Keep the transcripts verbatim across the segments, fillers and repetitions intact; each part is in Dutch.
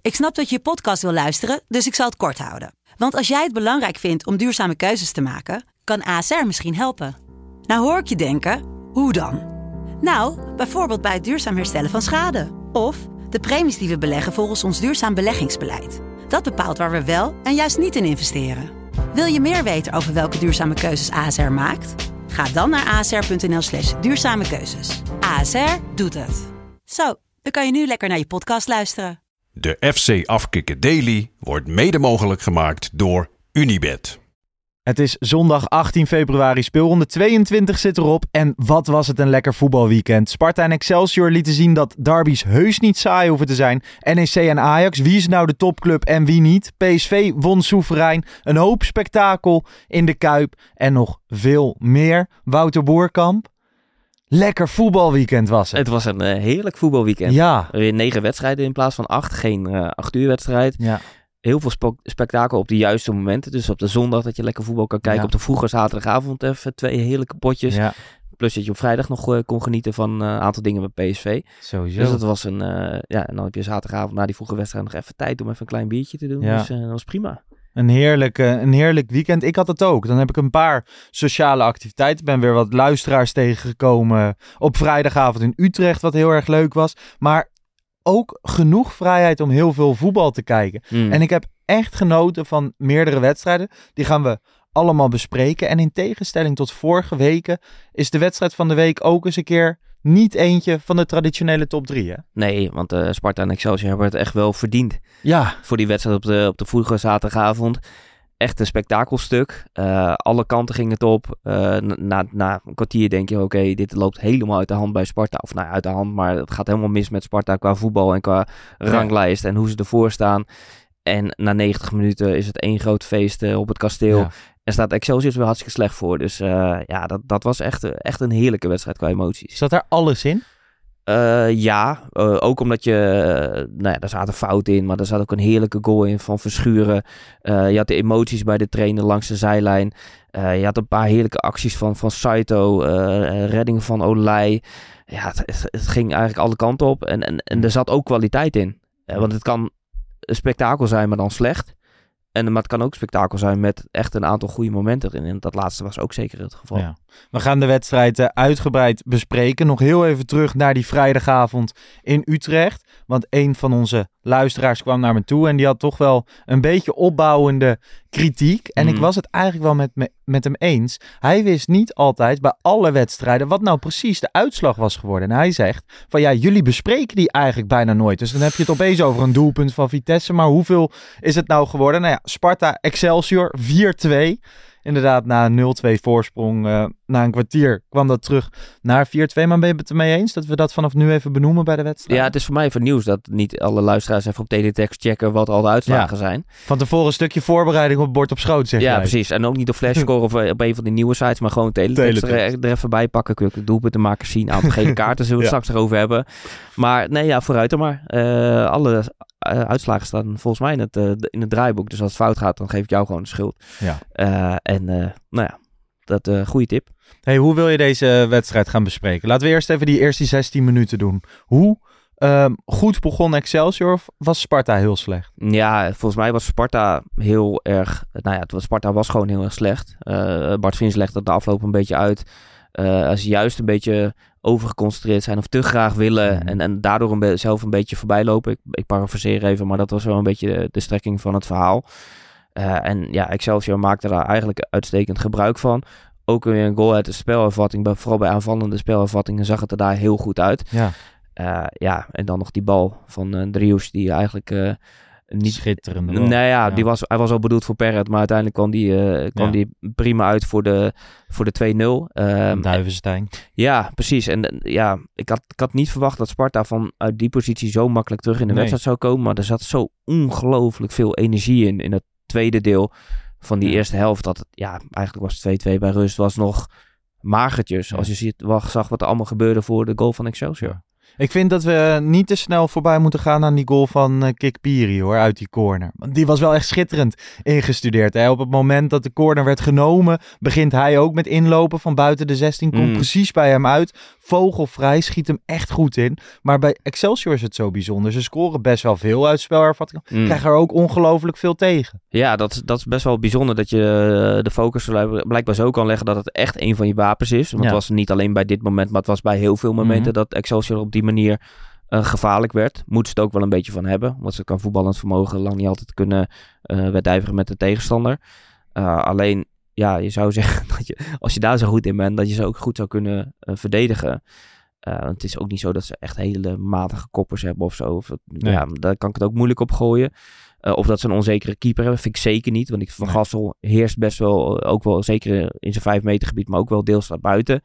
Ik snap dat je je podcast wil luisteren, dus ik zal het kort houden. Want als jij het belangrijk vindt om duurzame keuzes te maken, kan A S R misschien helpen. Nou hoor ik je denken, hoe dan? Nou, bijvoorbeeld bij het duurzaam herstellen van schade. Of de premies die we beleggen volgens ons duurzaam beleggingsbeleid. Dat bepaalt waar we wel en juist niet in investeren. Wil je meer weten over welke duurzame keuzes A S R maakt? Ga dan naar asr.nl slash duurzame keuzes. A S R doet het. Zo, dan kan je nu lekker naar je podcast luisteren. De F C Afkikken Daily wordt mede mogelijk gemaakt door Unibet. Het is zondag achttien februari, speelronde tweeëntwintig zit erop. En wat was het een lekker voetbalweekend. Sparta en Excelsior lieten zien dat derbies heus niet saai hoeven te zijn. N E C en Ajax, wie is nou de topclub en wie niet? P S V won soeverein. Een hoop spektakel in de Kuip en nog veel meer. Wouter Boerkamp. Lekker voetbalweekend was het. Het was een uh, heerlijk voetbalweekend. Ja. Weer negen wedstrijden in plaats van acht. Geen uh, acht uur wedstrijd. Ja. Heel veel spe- spektakel op de juiste momenten. Dus op de zondag dat je lekker voetbal kan kijken. Ja. Op de vroege zaterdagavond even twee heerlijke potjes. Ja. Plus dat je op vrijdag nog uh, kon genieten van een uh, aantal dingen bij P S V. Sowieso. Dus dat was een... Uh, ja, en dan heb je zaterdagavond na die vroege wedstrijd nog even tijd om even een klein biertje te doen. Ja. Dus uh, dat was prima. Een heerlijk, uh, een heerlijk weekend. Ik had het ook. Dan heb ik een paar sociale activiteiten. Ik ben weer wat luisteraars tegengekomen op vrijdagavond in Utrecht, wat heel erg leuk was. Maar ook genoeg vrijheid om heel veel voetbal te kijken. Mm. En ik heb echt genoten van meerdere wedstrijden. Die gaan we allemaal bespreken. En in tegenstelling tot vorige weken is de wedstrijd van de week ook eens een keer niet eentje van de traditionele top drie, hè? Nee, want uh, Sparta en Excelsior hebben het echt wel verdiend. Ja. Voor die wedstrijd op de, op de vroege zaterdagavond. Echt een spektakelstuk. Uh, alle kanten gingen het op. Uh, na, na een kwartier denk je, oké, okay, dit loopt helemaal uit de hand bij Sparta. Of nou, uit de hand, maar het gaat helemaal mis met Sparta qua voetbal en qua ranglijst ja. en hoe ze ervoor staan. En na negentig minuten is het één groot feest uh, op het kasteel. Ja. En staat Excelsior weer hartstikke slecht voor. Dus uh, ja, dat, dat was echt, echt een heerlijke wedstrijd qua emoties. Zat daar alles in? Uh, ja, uh, ook omdat je... Uh, nou ja, daar zaten fouten in, maar er zat ook een heerlijke goal in van Verschuren. Uh, je had de emoties bij de trainer langs de zijlijn. Uh, je had een paar heerlijke acties van, van Saito. Uh, redding van Olij. Ja, het, het, het ging eigenlijk alle kanten op. En, en, en er zat ook kwaliteit in. Uh, want het kan een spektakel zijn, maar dan slecht. En, maar het kan ook spektakel zijn met echt een aantal goede momenten erin. En dat laatste was ook zeker het geval. Ja. We gaan de wedstrijd uh, uitgebreid bespreken. Nog heel even terug naar die vrijdagavond in Utrecht. Want een van onze luisteraars kwam naar me toe en die had toch wel een beetje opbouwende kritiek. En mm. ik was het eigenlijk wel met, me, met hem eens. Hij wist niet altijd bij alle wedstrijden wat nou precies de uitslag was geworden. En hij zegt van ja, jullie bespreken die eigenlijk bijna nooit. Dus dan heb je het opeens over een doelpunt van Vitesse. Maar hoeveel is het nou geworden? Nou ja, Sparta Excelsior vier twee. Inderdaad, na een nul twee voorsprong, uh, na een kwartier kwam dat terug naar vier twee. Maar ben je het ermee eens dat we dat vanaf nu even benoemen bij de wedstrijd? Ja, het is voor mij even nieuws dat niet alle luisteraars even op teletext checken wat al de uitslagen ja. zijn. Van tevoren een stukje voorbereiding op bord op schoot, zeg Ja, jij. precies. En ook niet op Flashscore of op een van die nieuwe sites, maar gewoon teletext, teletext. Er, er even bij pakken. Kun je ook doelpuntenmakers zien, aantal gele kaarten, zullen we ja. straks erover hebben. Maar nee, ja, vooruit er maar. Uh, alle uh, uitslagen staan volgens mij in het, uh, in het draaiboek. Dus als het fout gaat, dan geef ik jou gewoon de schuld. Ja. Uh, en uh, nou ja, dat uh, goede tip. Hey, hoe wil je deze wedstrijd gaan bespreken? Laten we eerst even die eerste zestien minuten doen. Hoe uh, goed begon Excelsior of was Sparta heel slecht? Ja, volgens mij was Sparta heel erg... Nou ja, het was, Sparta was gewoon heel erg slecht. Uh, Bart Vriends legt dat de afloop een beetje uit. Uh, als ze juist een beetje overgeconcentreerd zijn of te graag willen mm. en, en daardoor een be- zelf een beetje voorbij lopen. Ik, ik parafraseer even, maar dat was wel een beetje de, de strekking van het verhaal. Uh, en ja, Excelsior maakte daar eigenlijk uitstekend gebruik van. Ook weer een goal uit de spelervatting. Vooral bij aanvallende spelervattingen zag het er daar heel goed uit. Ja, uh, ja en dan nog die bal van uh, Driouche die eigenlijk... Uh, niet schitterende bal. Nou ja, ja. Die was, hij was al bedoeld voor Perret, maar uiteindelijk kwam die, uh, kwam ja. die prima uit voor de, voor de twee nul. Um, Duivenstein. Ja, precies. En ja, ik had, ik had niet verwacht dat Sparta vanuit die positie zo makkelijk terug in de nee. wedstrijd zou komen. Maar er zat zo ongelooflijk veel energie in, in het tweede deel van die ja. eerste helft. Dat het, ja, eigenlijk was het twee twee bij rust, was nog magertjes. Ja. Als je ziet, wacht, zag wat er allemaal gebeurde voor de goal van Excelsior. Ja. Ik vind dat we niet te snel voorbij moeten gaan aan die goal van uh, Kikpiri, hoor, uit die corner. Want die was wel echt schitterend ingestudeerd. Hè? Op het moment dat de corner werd genomen, begint hij ook met inlopen van buiten de zestien. Komt Mm. precies bij hem uit. Vogelvrij, schiet hem echt goed in. Maar bij Excelsior is het zo bijzonder. Ze scoren best wel veel uit spelervatting. Mm. Krijgen er ook ongelooflijk veel tegen. Ja, dat, dat is best wel bijzonder dat je uh, de focus er blijkbaar zo kan leggen dat het echt een van je wapens is. Want Ja. het was niet alleen bij dit moment, maar het was bij heel veel momenten Mm-hmm. dat Excelsior op die manier uh, gevaarlijk werd. Moeten ze het ook wel een beetje van hebben. Want ze kan voetballend vermogen lang niet altijd kunnen uh, wedijveren met de tegenstander. Uh, alleen, ja, je zou zeggen dat je, als je daar zo goed in bent, dat je ze ook goed zou kunnen uh, verdedigen. Uh, want het is ook niet zo dat ze echt hele matige koppers hebben of zo. Of, Nee. Ja, daar kan ik het ook moeilijk op gooien. Uh, of dat ze een onzekere keeper hebben, vind ik zeker niet. Want ik Van Nee. Gassel heerst best wel, uh, ook wel zeker in zijn vijf meter gebied, maar ook wel deels daarbuiten.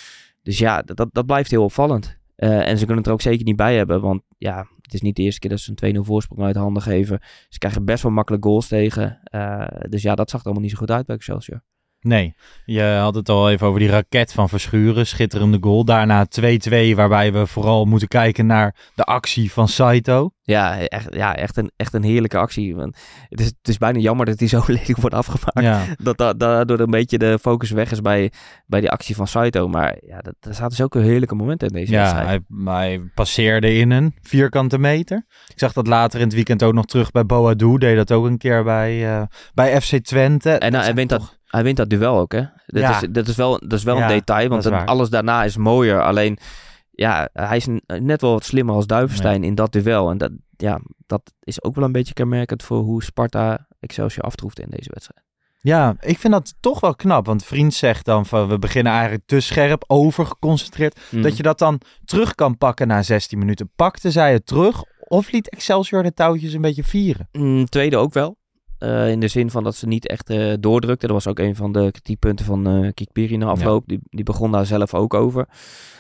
Dus ja, dat, dat blijft heel opvallend. Uh, en ze kunnen het er ook zeker niet bij hebben. Want ja, het is niet de eerste keer dat ze een twee nul voorsprong uit handen geven. Ze krijgen best wel makkelijk goals tegen. Uh, dus ja, dat zag er allemaal niet zo goed uit bij Excelsior. Nee, je had het al even over die raket van Verschuren. Schitterende goal. Daarna twee-twee, waarbij we vooral moeten kijken naar de actie van Saito. Ja, echt, ja, echt, een, echt een heerlijke actie. Want het, is, het is bijna jammer dat hij zo lelijk wordt afgemaakt. Ja. Dat da- daardoor een beetje de focus weg is bij, bij die actie van Saito. Maar ja, dat, er zaten zulke heerlijke momenten in deze Ja, wedstrijd. hij, hij passeerde in een vierkante meter. Ik zag dat later in het weekend ook nog terug bij Boadu. Deed dat ook een keer bij, uh, bij F C Twente. En nou, hij, wint dat, hij wint dat duel ook, hè? Dat Ja. is, dat is wel, dat is wel Ja, een detail, want dat is het- waar. alles daarna is mooier. Alleen, ja, hij is n- net wel wat slimmer als Duivenstein in dat duel. En dat, ja, dat is ook wel een beetje kenmerkend voor hoe Sparta Excelsior aftroefde in deze wedstrijd. Ja, ik vind dat toch wel knap. Want Vriend zegt dan van we beginnen eigenlijk te scherp, overgeconcentreerd. Mm. Dat je dat dan terug kan pakken na zestien minuten. Pakte zij het terug of liet Excelsior de touwtjes een beetje vieren? Mm, tweede ook wel. Uh, in de zin van dat ze niet echt uh, doordrukte. Dat was ook een van de kritiekpunten van uh, Kikpiri na afloop. Ja. Die, die begon daar zelf ook over.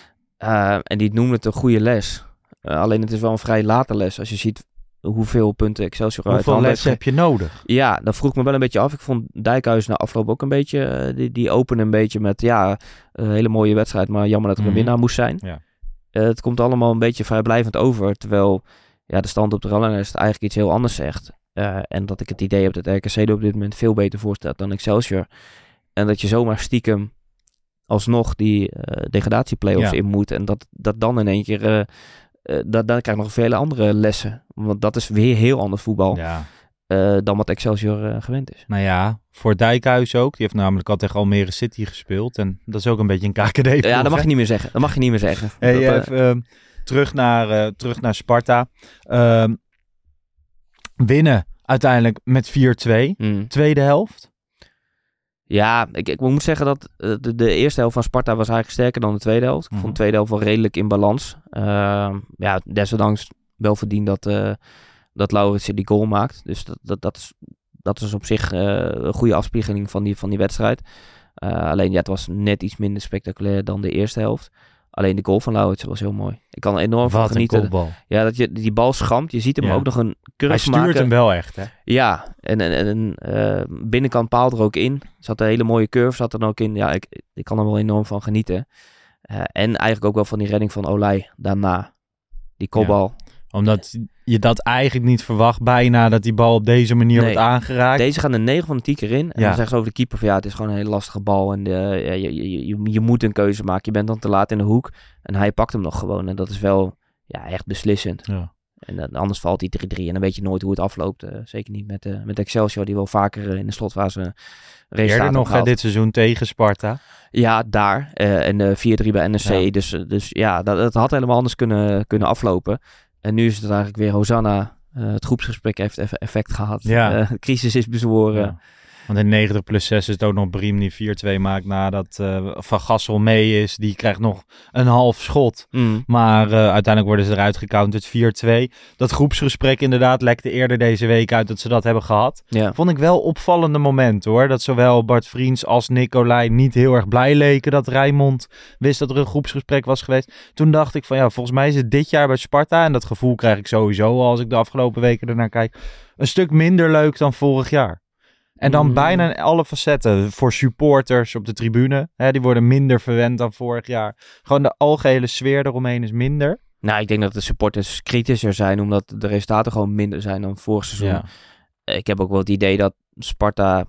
Uh, en die noemde het een goede les. Uh, alleen het is wel een vrij late les. Als je ziet hoeveel punten Excelsior uit Hoeveel handen lessen heeft heb je nodig? Ja, dat vroeg me wel een beetje af. Ik vond Dijkhuis na afloop ook een beetje... Uh, die, die opende een beetje met... Ja, een hele mooie wedstrijd. Maar jammer dat er een Mm-hmm. winnaar moest zijn. Ja. Uh, het komt allemaal een beetje vrijblijvend over. Terwijl ja, de stand op de ranglijst eigenlijk iets heel anders zegt. Uh, en dat ik het idee heb dat R K C er op dit moment veel beter voor staat dan Excelsior. En dat je zomaar stiekem alsnog die uh, degradatieplayoffs Ja. in moet. En dat, dat dan in één keer... Uh, uh, dat, dan krijg je nog vele andere lessen. Want dat is weer heel ander voetbal Ja. uh, dan wat Excelsior uh, gewend is. Nou ja, voor Dijkhuis ook. Die heeft namelijk al tegen Almere City gespeeld. En dat is ook een beetje een K K D. Ja, dat mag je niet meer zeggen. Dat mag je niet meer zeggen. Hey, dat, uh, even, uh, terug, naar, uh, terug naar Sparta. Uh, winnen uiteindelijk met vier twee. mm. Tweede helft. Ja, ik, ik moet zeggen dat uh, de, de eerste helft van Sparta was eigenlijk sterker dan de tweede helft. Ik Mm-hmm. vond de tweede helft wel redelijk in balans. Uh, ja, desondanks wel verdiend dat, uh, dat Lauritsen die goal maakt. Dus dat, dat, dat, is, dat is op zich uh, een goede afspiegeling van die, van die wedstrijd. Uh, alleen ja, het was net iets minder spectaculair dan de eerste helft. Alleen de goal van Lauritsen was heel mooi. Ik kan er enorm van Wat een genieten. kopbal. Ja, dat je die bal schamt. Je ziet hem Ja. ook nog een curve Hij stuurt maken. hem wel echt, hè? Ja, en, en, en uh, binnenkant paal er ook in. Zat een hele mooie curve, zat er ook in. Ja, ik, ik kan er wel enorm van genieten. Uh, en eigenlijk ook wel van die redding van Olij daarna. Die kopbal. Ja. Omdat je dat eigenlijk niet verwacht bijna, dat die bal op deze manier Nee. wordt aangeraakt. Deze gaan er negen van de tien keer in. En Ja. dan zeggen ze over de keeper van ja, het is gewoon een hele lastige bal. En uh, ja, je, je, je, je moet een keuze maken. Je bent dan te laat in de hoek. En hij pakt hem nog gewoon. En dat is wel ja, echt beslissend. Ja. En uh, anders valt hij drie drie. En dan weet je nooit hoe het afloopt. Uh, zeker niet met, uh, met Excelsior, die wel vaker uh, in de slotfase resultaten Eerder nog hè, dit seizoen tegen Sparta. Ja, daar. Uh, en uh, vier drie bij N E C. Ja. Dus, uh, dus ja, dat, dat had helemaal anders kunnen, kunnen aflopen. En nu is het eigenlijk weer Hosanna. Uh, het groepsgesprek heeft eff- effect gehad. Ja. Uh, de crisis is bezworen. Ja. Want in negentig plus zes is het ook nog Briem die vier twee maakt nadat uh, Van Gassel mee is. Die krijgt nog een half schot. Mm. Maar uh, uiteindelijk worden ze eruit gecounterd vier twee. Dat groepsgesprek inderdaad lekte eerder deze week uit dat ze dat hebben gehad. Ja. Vond ik wel opvallende momenten hoor. Dat zowel Bart Vriends als Nicolai niet heel erg blij leken dat Rijnmond wist dat er een groepsgesprek was geweest. Toen dacht ik van ja, volgens mij is het dit jaar bij Sparta. En dat gevoel krijg ik sowieso als ik de afgelopen weken ernaar kijk. Een stuk minder leuk dan vorig jaar. En dan Mm. bijna in alle facetten. Voor supporters op de tribune. Hè, die worden minder verwend dan vorig jaar. Gewoon de algehele sfeer eromheen is minder. Nou, ik denk dat de supporters kritischer zijn, omdat de resultaten gewoon minder zijn dan vorig seizoen. Ja. Ik heb ook wel het idee dat Sparta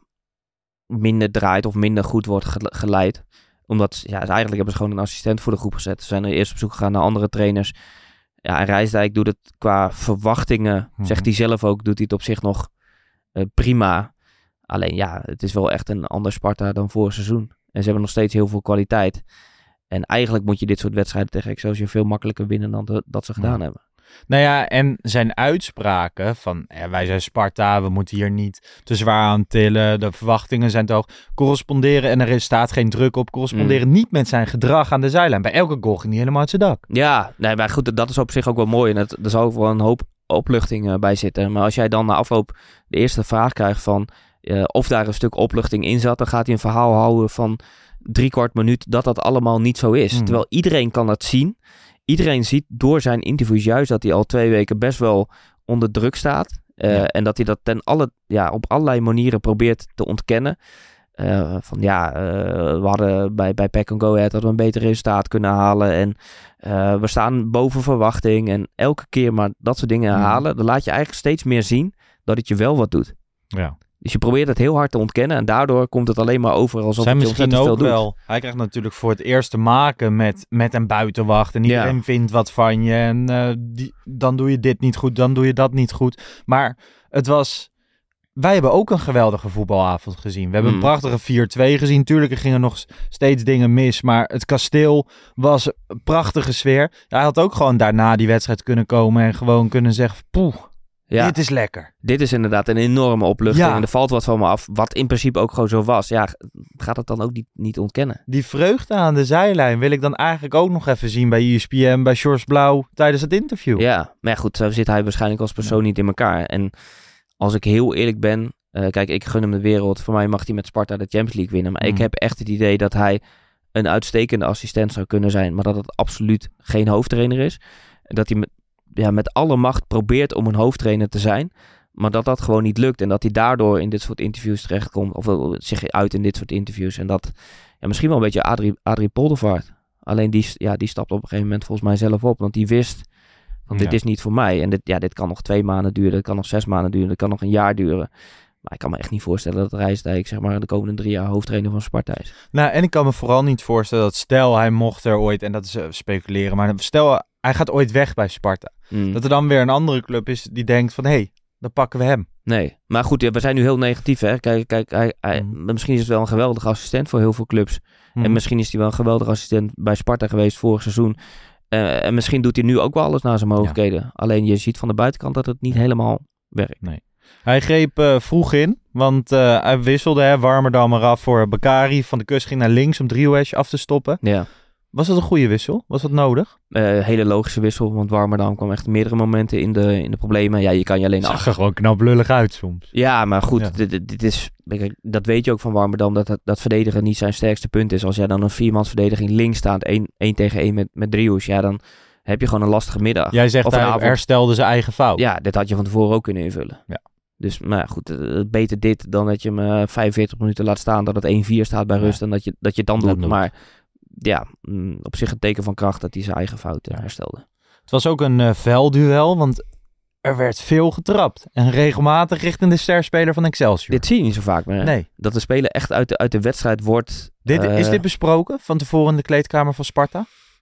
minder draait of minder goed wordt ge- geleid. Omdat, ja, eigenlijk hebben ze gewoon een assistent voor de groep gezet. Ze zijn er eerst op zoek gegaan naar andere trainers. Ja, en Rijsdijk doet het qua verwachtingen, Hmm. zegt hij zelf ook, doet hij het op zich nog uh, prima. Alleen ja, het is wel echt een ander Sparta dan vorig seizoen. En ze hebben nog steeds heel veel kwaliteit. En eigenlijk moet je dit soort wedstrijden tegen Excelsior veel makkelijker winnen dan de, dat ze gedaan Ja. hebben. Nou ja, en zijn uitspraken van ja, wij zijn Sparta, we moeten hier niet te zwaar aan tillen, de verwachtingen zijn te hoog, corresponderen en er staat geen druk op, corresponderen Mm. niet met zijn gedrag aan de zijlijn. Bij elke goal ging hij helemaal uit zijn dak. Ja, nee, maar goed, dat is op zich ook wel mooi. En het, er zal ook wel een hoop opluchting uh, bij zitten. Maar als jij dan na afloop de eerste vraag krijgt van uh, of daar een stuk opluchting in zat, dan gaat hij een verhaal houden van drie kwart minuut dat dat allemaal niet zo is. Mm. Terwijl iedereen kan dat zien. Iedereen ziet door zijn interviews juist dat hij al twee weken best wel onder druk staat. Uh, Ja. En dat hij dat ten alle, ja, op allerlei manieren probeert te ontkennen. Uh, van ja, uh, we hadden bij, bij P E C en Go Ahead hadden we een beter resultaat kunnen halen. En uh, we staan boven verwachting. En elke keer maar dat soort dingen Mm. herhalen. Dan laat je eigenlijk steeds meer zien dat het je wel wat doet. Ja. Dus je probeert het heel hard te ontkennen. En daardoor komt het alleen maar over alsof Zijn het je misschien ontzettend ook veel doet. wel. Hij krijgt natuurlijk voor het eerst te maken met, met een buitenwacht. En iedereen Ja. vindt wat van je. En uh, die, dan doe je dit niet goed, dan doe je dat niet goed. Maar het was... Wij hebben ook een geweldige voetbalavond gezien. We hebben Mm. een prachtige vier twee gezien. Tuurlijk, er gingen nog steeds dingen mis. Maar het kasteel was een prachtige sfeer. Hij had ook gewoon daarna die wedstrijd kunnen komen. En gewoon kunnen zeggen, poeh, Ja. dit is lekker. Dit is inderdaad een enorme opluchting. Ja. En er valt wat van me af. Wat in principe ook gewoon zo was. Ja, gaat het dan ook niet, niet ontkennen. Die vreugde aan de zijlijn wil ik dan eigenlijk ook nog even zien bij E S P N, bij George Blauw tijdens het interview. Ja, maar ja, goed, zo zit hij waarschijnlijk als persoon niet in elkaar. En als ik heel eerlijk ben... Uh, kijk, ik gun hem de wereld. Voor mij mag hij met Sparta de Champions League winnen. Maar Mm. ik heb echt het idee dat hij een uitstekende assistent zou kunnen zijn. Maar dat het absoluut geen hoofdtrainer is. En dat hij met, ja, met alle macht probeert om een hoofdtrainer te zijn. Maar dat dat gewoon niet lukt. En dat hij daardoor in dit soort interviews terechtkomt. Of uh, zich uit in dit soort interviews. En dat ja, misschien wel een beetje Adrie, Adrie Poldervaart. Alleen die, ja, die stapt op een gegeven moment volgens mij zelf op. Want die wist... Want dit Ja. is niet voor mij. En dit, ja, dit kan nog twee maanden duren. Dit kan nog zes maanden duren. Dit kan nog een jaar duren. Maar ik kan me echt niet voorstellen dat Rijsdijk zeg maar de komende drie jaar hoofdtrainer van Sparta is. Nou, en ik kan me vooral niet voorstellen dat stel hij mocht er ooit, en dat is uh, speculeren, maar stel hij gaat ooit weg bij Sparta. Mm. Dat er dan weer een andere club is die denkt van, hé, hey, dan pakken we hem. Nee, maar goed, ja, we zijn nu heel negatief. Hè? Kijk, kijk hij, hij, Mm. misschien is het wel een geweldige assistent voor heel veel clubs. Hmm. En misschien is hij wel een geweldige assistent bij Sparta geweest vorig seizoen. Uh, en misschien doet hij nu ook wel alles naar zijn mogelijkheden. Ja. Alleen je ziet van de buitenkant dat het niet helemaal werkt. Nee. Hij greep uh, vroeg in, want uh, hij wisselde hè, Warmerdam eraf voor Bakari. Van de Kust ging naar links om Driehoes af te stoppen. Ja. Was dat een goede wissel? Was dat nodig? Uh, hele logische wissel, want Warmerdam kwam echt meerdere momenten in de, in de problemen. Ja, je kan je alleen zag af. er gewoon knaplullig uit soms. Ja, maar goed, Ja. dit, dit is, dat weet je ook van Warmerdam, dat, dat, dat verdedigen niet zijn sterkste punt is. Als jij dan een viermans verdediging links staat, één, één tegen één met, met Driehoes, ja, dan heb je gewoon een lastige middag. Jij zegt Of een hij avond. herstelde zijn eigen fout. Ja, dit had je van tevoren ook kunnen invullen. Ja. Dus, maar ja, goed, uh, beter dit dan dat je hem uh, vijfenveertig minuten laat staan, dat het één vier staat bij Ja. rust en dat je, dat je het dan Dat doet. doet. Maar ja, mm, op zich een teken van kracht dat hij zijn eigen fout uh, Ja. herstelde. Het was ook een uh, velduel, want er werd veel getrapt. En regelmatig richting de sterspeler van Excelsior. Dit zie je niet zo vaak meer. Hè? Nee. Dat de speler echt uit de, uit de wedstrijd wordt. Dit, uh, is dit besproken van tevoren in de kleedkamer van Sparta?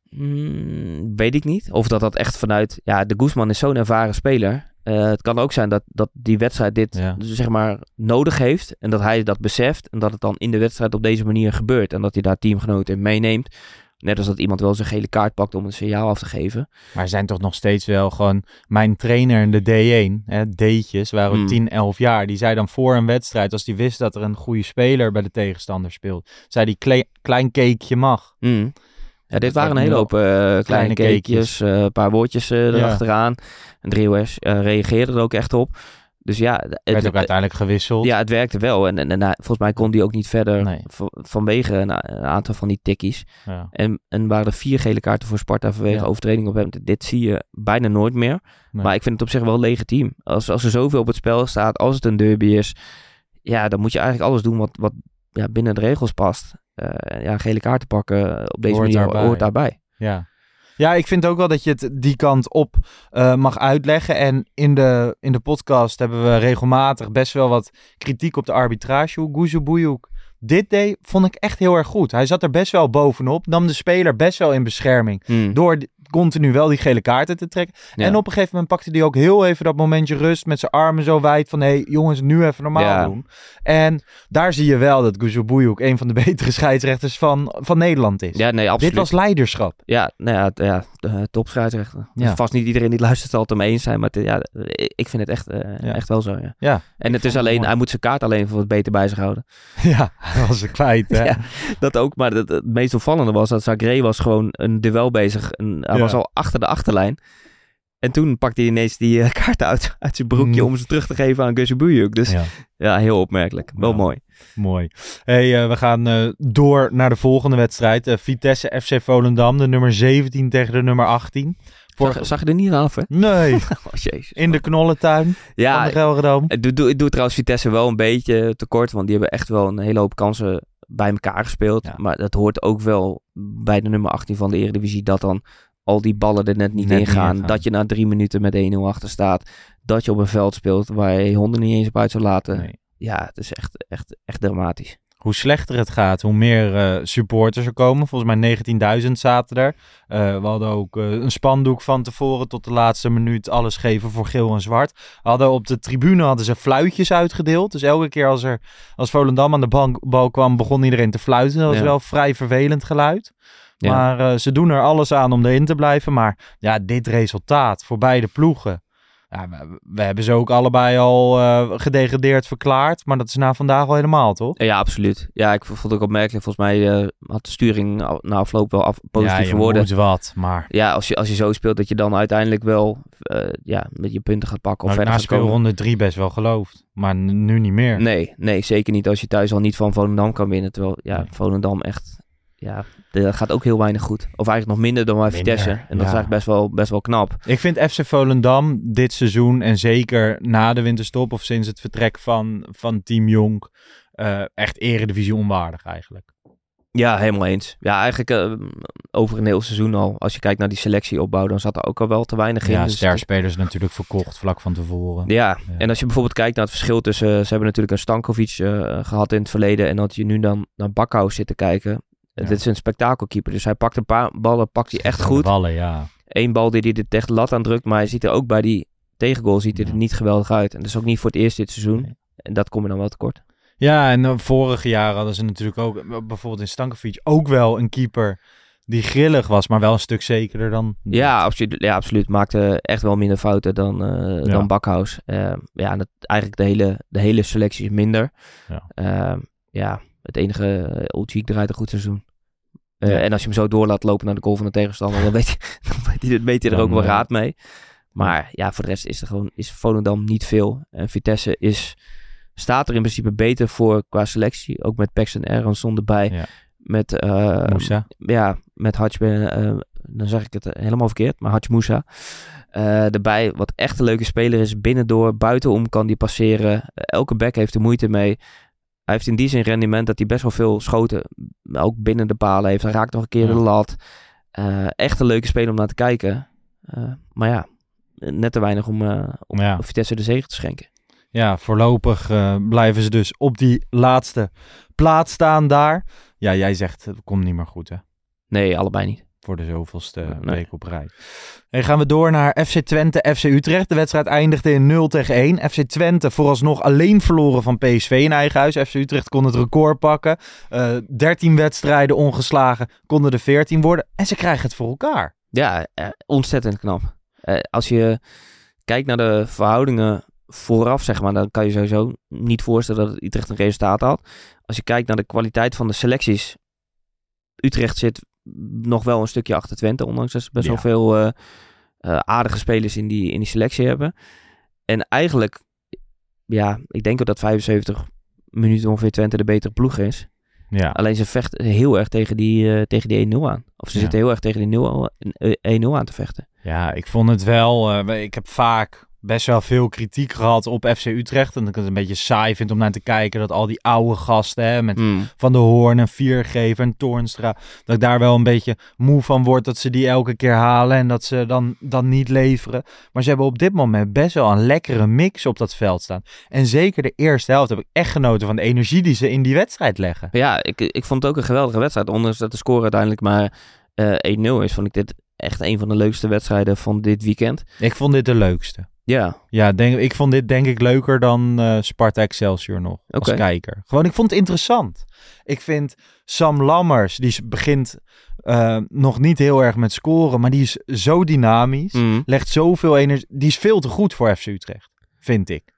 Mm, weet ik niet. Of dat dat echt vanuit... Ja, de Guzman is zo'n ervaren speler. Uh, het kan ook zijn dat, dat die wedstrijd dit Ja. dus zeg maar nodig heeft. En dat hij dat beseft. En dat het dan in de wedstrijd op deze manier gebeurt. En dat hij daar teamgenoten in meeneemt. Net als dat iemand wel zijn gele kaart pakt om een signaal af te geven. Maar er zijn toch nog steeds wel gewoon... Mijn trainer in de D één, hè, D'tjes, waren Mm. tien, elf jaar. Die zei dan voor een wedstrijd, als die wist dat er een goede speler bij de tegenstander speelt, zei die kle- klein cakeje mag. Mm. Ja, dit Dat waren een werd hele nu hoop uh, kleine, kleine cakejes. Een uh, paar woordjes uh, Ja. erachteraan. En Driehoes uh, reageerde er ook echt op. Dus ja, het, Werd ook uiteindelijk gewisseld. ja, het werkte wel. En, en, en uh, volgens mij kon die ook niet verder Nee. v- vanwege een, een aantal van die tikkies. Ja. En, en waren er vier gele kaarten voor Sparta vanwege Ja. overtreding op hem. Dit zie je bijna nooit meer. Nee. Maar ik vind het op zich wel legitiem. Als, als er zoveel op het spel staat, als het een derby is, ja, dan moet je eigenlijk alles doen wat, wat ja, binnen de regels past. Uh, ja, gele kaarten pakken op deze Hoort manier daarbij. hoort daarbij. Ja. Ja, ik vind ook wel dat je het die kant op uh, mag uitleggen. En in de, in de podcast hebben we regelmatig best wel wat kritiek op de arbitrage. Hoe Guzu Bujuk dit deed, vond ik echt heel erg goed. Hij zat er best wel bovenop, nam de speler best wel in bescherming. Hmm. Door continu wel die gele kaarten te trekken. Ja. En op een gegeven moment pakte hij ook heel even dat momentje rust met zijn armen zo wijd van, hé hey, jongens, nu even normaal ja. doen. En daar zie je wel dat Guzu Bujuk een van de betere scheidsrechters van, van Nederland is. Ja, nee, absoluut. Dit was leiderschap. Ja, nou ja, ja top scheidsrechter. Ja. Vast niet iedereen die luistert zal het ermee eens zijn, maar te, ja, ik vind het echt, uh, ja. echt wel zo. Ja. Ja, en het is alleen, het hij moet zijn kaart alleen voor wat beter bij zich houden. Ja, hij was er kwijt. Hè? Ja, dat ook, maar het, het meest opvallende was dat Zagré was gewoon een duel bezig. En hij ja. was al achter de achterlijn. En toen pakte hij ineens die uh, kaart uit, uit zijn broekje mm. om ze terug te geven aan Guzu Bujuk. Dus ja. ja, heel opmerkelijk. Wel ja. mooi. Mooi. Hey, uh, we gaan uh, door naar de volgende wedstrijd. Uh, Vitesse F C Volendam, de nummer zeventien tegen de nummer achttien. Vorige... Zag, zag je er niet af, hè? Nee. oh, jezus, in de knollentuin ja, van de Gelredome. Het doet doe, doe trouwens Vitesse wel een beetje tekort, want die hebben echt wel een hele hoop kansen bij elkaar gespeeld. Ja. Maar dat hoort ook wel bij de nummer achttien van de Eredivisie, dat dan al die ballen er net niet net in gaan. Dat je na drie minuten met één nul achter staat. Dat je op een veld speelt waar je honden niet eens op uit zou laten. Nee. Ja, het is echt, echt, echt dramatisch. Hoe slechter het gaat, hoe meer uh, supporters er komen. Volgens mij negentienduizend zaten er. Uh, we hadden ook uh, een spandoek van tevoren tot de laatste minuut alles geven voor geel en zwart. We hadden op de tribune hadden ze fluitjes uitgedeeld. Dus elke keer als er als Volendam aan de bank, bal kwam, begon iedereen te fluiten. Dat was ja. wel vrij vervelend geluid. Ja. Maar uh, ze doen er alles aan om erin te blijven. Maar ja, dit resultaat voor beide ploegen. Ja, we, we hebben ze ook allebei al uh, gedegradeerd verklaard. Maar dat is na vandaag al helemaal, toch? Ja, absoluut. Ja, ik vond het ook opmerkelijk. Volgens mij uh, had de sturing na afloop wel af, positief geworden. Ja, je moet wat, maar... Ja, als je, als je zo speelt dat je dan uiteindelijk wel uh, ja, met je punten gaat pakken. Of verder na speelronde drie best wel geloofd. Maar n- nu niet meer. Nee, nee, zeker niet als je thuis al niet van Volendam kan winnen. Terwijl ja, nee. Volendam echt... Ja, dat gaat ook heel weinig goed. Of eigenlijk nog minder dan bij Vitesse. En dat ja. is eigenlijk best wel, best wel knap. Ik vind F C Volendam dit seizoen en zeker na de winterstop of sinds het vertrek van, van Team Jong uh, echt eredivisie onwaardig eigenlijk. Ja, helemaal eens. Ja, eigenlijk uh, over een heel seizoen al. Als je kijkt naar die selectieopbouw, dan zat er ook al wel te weinig in. Ja, dus sterspelers het... natuurlijk verkocht vlak van tevoren. Ja, ja, en als je bijvoorbeeld kijkt naar het verschil tussen... Ze hebben natuurlijk een Stankovic uh, gehad in het verleden. En dat je nu dan naar Bakhuis zit te kijken... Ja. Dit is een spektakelkeeper, dus hij pakt een paar ballen, pakt hij echt goed. Ballen, ja. Eén bal die hij de echt lat aan drukt, maar hij ziet er ook bij die tegengoal ziet hij ja. er niet geweldig uit. En dat is ook niet voor het eerst dit seizoen. Nee. En dat komt er dan wel tekort. Ja, en uh, vorige jaar hadden ze natuurlijk ook, bijvoorbeeld in Stankovic, ook wel een keeper die grillig was, maar wel een stuk zekerder dan... Ja, absoluut. Ja, absoluut. Maakte echt wel minder fouten dan, uh, ja. dan Bakhuis. Uh, ja, dat, eigenlijk de hele, de hele selectie is minder. Ja. Uh, ja. Het enige, uh, Ulchik draait een goed seizoen. Uh, ja. En als je hem zo door laat lopen naar de goal van de tegenstander, dan weet je, dan weet je, weet je er ook wel raad mee. Maar ja, voor de rest is er gewoon is Volendam niet veel. En Vitesse is, staat er in principe beter voor qua selectie. Ook met Paxton Aronson erbij. Ja. Met uh, Moussa. Ja, met Hadj, uh, dan zeg ik het helemaal verkeerd, maar Hadj Moussa. Uh, erbij, wat echt een leuke speler is. Binnendoor, buitenom kan die passeren. Uh, elke back heeft er moeite mee. Hij heeft in die zin rendement dat hij best wel veel schoten ook binnen de palen heeft. Hij raakt nog een keer ja. de lat. Uh, echt een leuke speler om naar te kijken. Uh, maar ja, net te weinig om, uh, om ja. Vitesse de zege te schenken. Ja, voorlopig uh, blijven ze dus op die laatste plaats staan daar. Ja, jij zegt het komt niet meer goed, hè? Nee, allebei niet. Voor de zoveelste uh, nee. week op rij. En gaan we door naar F C Twente, F C Utrecht. De wedstrijd eindigde in nul tegen één. F C Twente vooralsnog alleen verloren van P S V in eigen huis. F C Utrecht kon het record pakken. Uh, dertien wedstrijden ongeslagen, konden er veertien worden. En ze krijgen het voor elkaar. Ja, uh, ontzettend knap. Uh, als je kijkt naar de verhoudingen vooraf, zeg maar, dan kan je sowieso niet voorstellen dat Utrecht een resultaat had. Als je kijkt naar de kwaliteit van de selecties, Utrecht zit nog wel een stukje achter Twente, ondanks dat ze best ja. wel veel uh, uh, aardige spelers in die, in die selectie hebben. En eigenlijk, ja, ik denk ook dat vijfenzeventig minuten ongeveer Twente de betere ploeg is. Ja. Alleen ze vechten heel erg tegen die, uh, tegen die één nul aan. Of ze ja. zitten heel erg tegen die één nul aan te vechten. Ja, ik vond het wel, uh, ik heb vaak best wel veel kritiek gehad op F C Utrecht. En dat ik het een beetje saai vind om naar te kijken. Dat al die oude gasten, hè, met Mm. Van der Hoorn en Viergever en Toornstra, dat ik daar wel een beetje moe van word dat ze die elke keer halen en dat ze dan, dan niet leveren. Maar ze hebben op dit moment best wel een lekkere mix op dat veld staan. En zeker de eerste helft heb ik echt genoten van de energie die ze in die wedstrijd leggen. Ja, ik, ik vond het ook een geweldige wedstrijd. Ondanks dat de score uiteindelijk maar uh, één nul is, vond ik dit echt een van de leukste wedstrijden van dit weekend. Ik vond dit de leukste. Ja. Ja, denk, ik vond dit denk ik leuker dan uh, Sparta Excelsior nog, als Oké. kijker. Gewoon, ik vond het interessant. Ik vind Sam Lammers, die begint uh, nog niet heel erg met scoren, maar die is zo dynamisch, Mm. legt zoveel energie, die is veel te goed voor F C Utrecht, vind ik.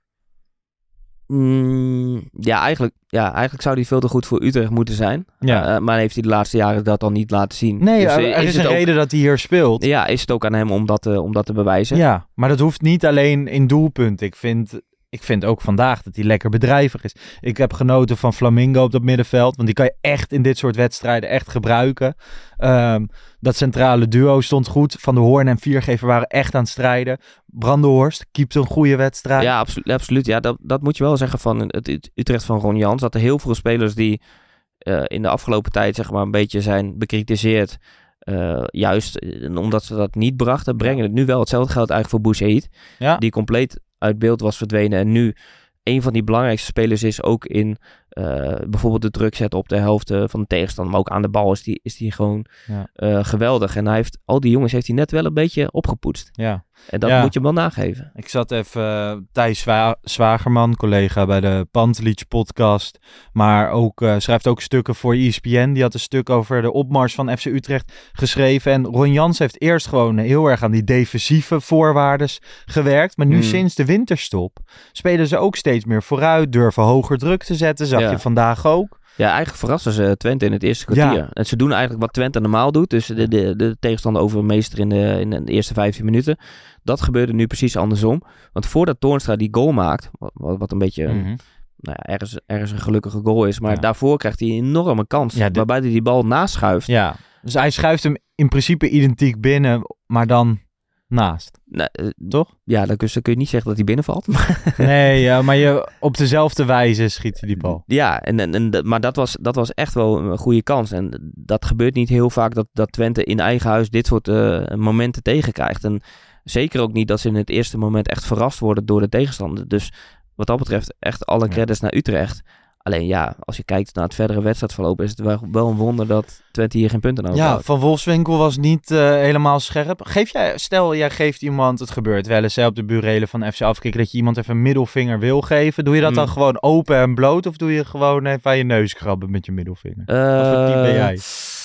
Mm, ja, eigenlijk, ja, eigenlijk zou die veel te goed voor Utrecht moeten zijn. Ja. Uh, maar heeft hij de laatste jaren dat dan niet laten zien. Nee, Dus, er, uh, er is, het een ook, reden dat hij hier speelt. Ja, is het ook aan hem om dat, uh, om dat te bewijzen? Ja, maar dat hoeft niet alleen in doelpunten. Ik vind, ik vind ook vandaag dat hij lekker bedrijvig is. Ik heb genoten van Flamingo op dat middenveld. Want die kan je echt in dit soort wedstrijden echt gebruiken. Um, dat centrale duo stond goed. Van der Hoorn en Viergever waren echt aan het strijden. Brandenhorst keepte een goede wedstrijd. Ja, absolu- absoluut. Ja, dat, dat moet je wel zeggen van het Utrecht van Ron Jans. Dat er heel veel spelers die uh, in de afgelopen tijd zeg maar een beetje zijn bekritiseerd. Uh, juist uh, omdat ze dat niet brachten, brengen het nu wel. Hetzelfde geldt eigenlijk voor Boussaïd. Ja. Die compleet uit beeld was verdwenen. En nu een van die belangrijkste spelers is ook in uh, bijvoorbeeld de druk zetten op de helft uh, van de tegenstander. Maar ook aan de bal is die, is die gewoon Ja. uh, geweldig. En hij heeft, al die jongens heeft hij net wel een beetje opgepoetst. Ja. En dat Ja. moet je hem wel nageven. Ik zat even, uh, Thijs Zwa- Zwagerman, collega bij de Pantelic podcast, maar ook, uh, schrijft ook stukken voor E S P N. Die had een stuk over de opmars van F C Utrecht geschreven. En Ron Jans heeft eerst gewoon heel erg aan die defensieve voorwaardes gewerkt. Maar nu Mm. sinds de winterstop spelen ze ook steeds meer vooruit, durven hoger druk te zetten. Zag Ja. je vandaag ook. Ja, eigenlijk verrassen ze Twente in het eerste kwartier. Ja. En ze doen eigenlijk wat Twente normaal doet. Dus de, de, de tegenstander overmeester in de, in de eerste vijftien minuten. Dat gebeurde nu precies andersom. Want voordat Toornstra die goal maakt, wat, wat een beetje Mm-hmm. nou ja, ergens, ergens een gelukkige goal is. Maar Ja. daarvoor krijgt hij een enorme kans. Ja, dit- waarbij hij die bal naschuift. Ja, dus hij schuift hem in principe identiek binnen, maar dan naast, Nou, eh, toch? ja, dan kun, dan kun je niet zeggen dat hij binnenvalt. Nee, ja, maar je, op dezelfde wijze schiet hij die bal. Ja, en, en, en, maar dat was, dat was echt wel een goede kans. En dat gebeurt niet heel vaak dat, dat Twente in eigen huis dit soort uh, momenten tegenkrijgt. En zeker ook niet dat ze in het eerste moment echt verrast worden door de tegenstander. Dus wat dat betreft echt alle credits naar Utrecht. Alleen ja, als je kijkt naar het verdere wedstrijdverloop is het wel, wel een wonder dat Twente hier geen punten over Ja, houdt. Van Wolfswinkel was niet uh, helemaal scherp. Geef jij, stel, jij geeft iemand, het gebeurt wel eens hè, op de burelen van F C Afkikken, dat je iemand even een middelvinger wil geven. Doe je dat Mm. dan gewoon open en bloot of doe je gewoon even aan je neus krabben met je middelvinger? Uh, Wat voor type ben jij?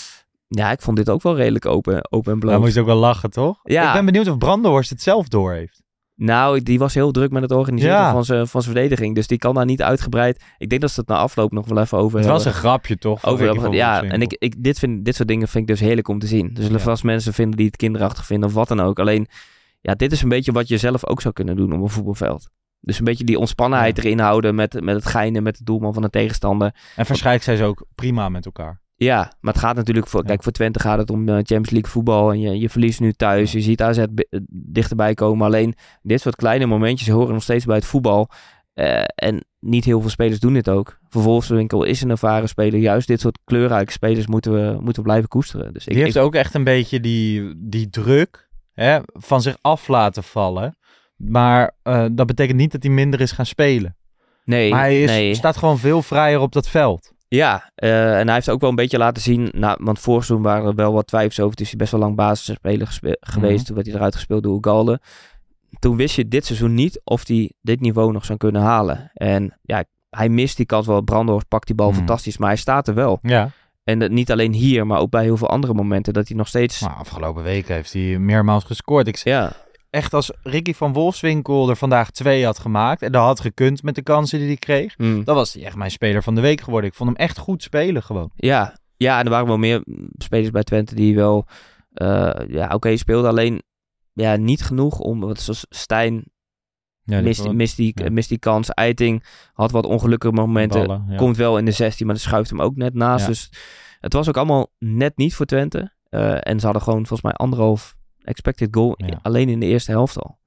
Ja, ik vond dit ook wel redelijk open, open en bloot. Dan moet je ook wel lachen, toch? Ja. Ik ben benieuwd of Brandenhorst het zelf door heeft. Nou, die was heel druk met het organiseren Ja. van zijn van zijn verdediging. Dus die kan daar niet uitgebreid. Ik denk dat ze het na afloop nog wel even over Het was hebben. een grapje, toch? van Over, Ricky van ja, Wolfswinkel. en ik, ik, dit, vind, dit soort dingen vind ik dus heerlijk om te zien. Dus er zullen Ja. vast mensen vinden die het kinderachtig vinden of wat dan ook. Alleen, ja, dit is een beetje wat je zelf ook zou kunnen doen op een voetbalveld. Dus een beetje die ontspannenheid Ja. erin houden met, met het geinen met de doelman van de tegenstander. En waarschijnlijk zijn ze ook prima met elkaar. Ja, maar het gaat natuurlijk voor... Ja. Kijk, voor Twente gaat het om uh, Champions League voetbal. En je, je verliest nu thuis. Ja. Je ziet A Z b- dichterbij komen. Alleen dit soort kleine momentjes horen nog steeds bij het voetbal. Uh, en niet heel veel spelers doen dit ook. Vervolgens is een ervaren speler. Juist dit soort kleurrijke spelers moeten we, moeten we blijven koesteren. Dus ik, Die heeft ik, ook echt een beetje die, die druk hè, van zich af laten vallen. Maar uh, dat betekent niet dat hij minder is gaan spelen. nee, Maar hij is, nee. staat gewoon veel vrijer op dat veld. Ja, uh, en hij heeft ook wel een beetje laten zien... Nou, want vorig seizoen waren er wel wat twijfels over. Dus hij best wel lang basisspeler gespe- geweest. Mhm. Toen werd hij eruit gespeeld door Ugalde. Toen wist je dit seizoen niet of hij dit niveau nog zou kunnen halen. En ja, hij mist die kans wel. Brandenhorst pakt die bal Mhm. fantastisch, maar hij staat er wel. Ja. En dat niet alleen hier, maar ook bij heel veel andere momenten... dat hij nog steeds... Maar afgelopen weken heeft hij meermaals gescoord. Ik ja, echt als Ricky van Wolfswinkel er vandaag twee had gemaakt... en dat had gekund met de kansen die hij kreeg... mm. dan was hij echt mijn speler van de week geworden. Ik vond hem echt goed spelen gewoon. ja, ja, en er waren wel meer spelers bij Twente die wel... Uh, ja, oké, okay, speelden alleen... Ja, niet genoeg om... Wat zoals Stijn Ja, mist, die- mist, die, ja. mist die kans. Eiting had wat ongelukkige momenten. ballen, ja. Komt wel in de zestien, maar dan schuift hem ook net naast. Ja. Dus het was ook allemaal net niet voor Twente. Uh, en ze hadden gewoon volgens mij anderhalf expected goal Ja. alleen in de eerste helft al.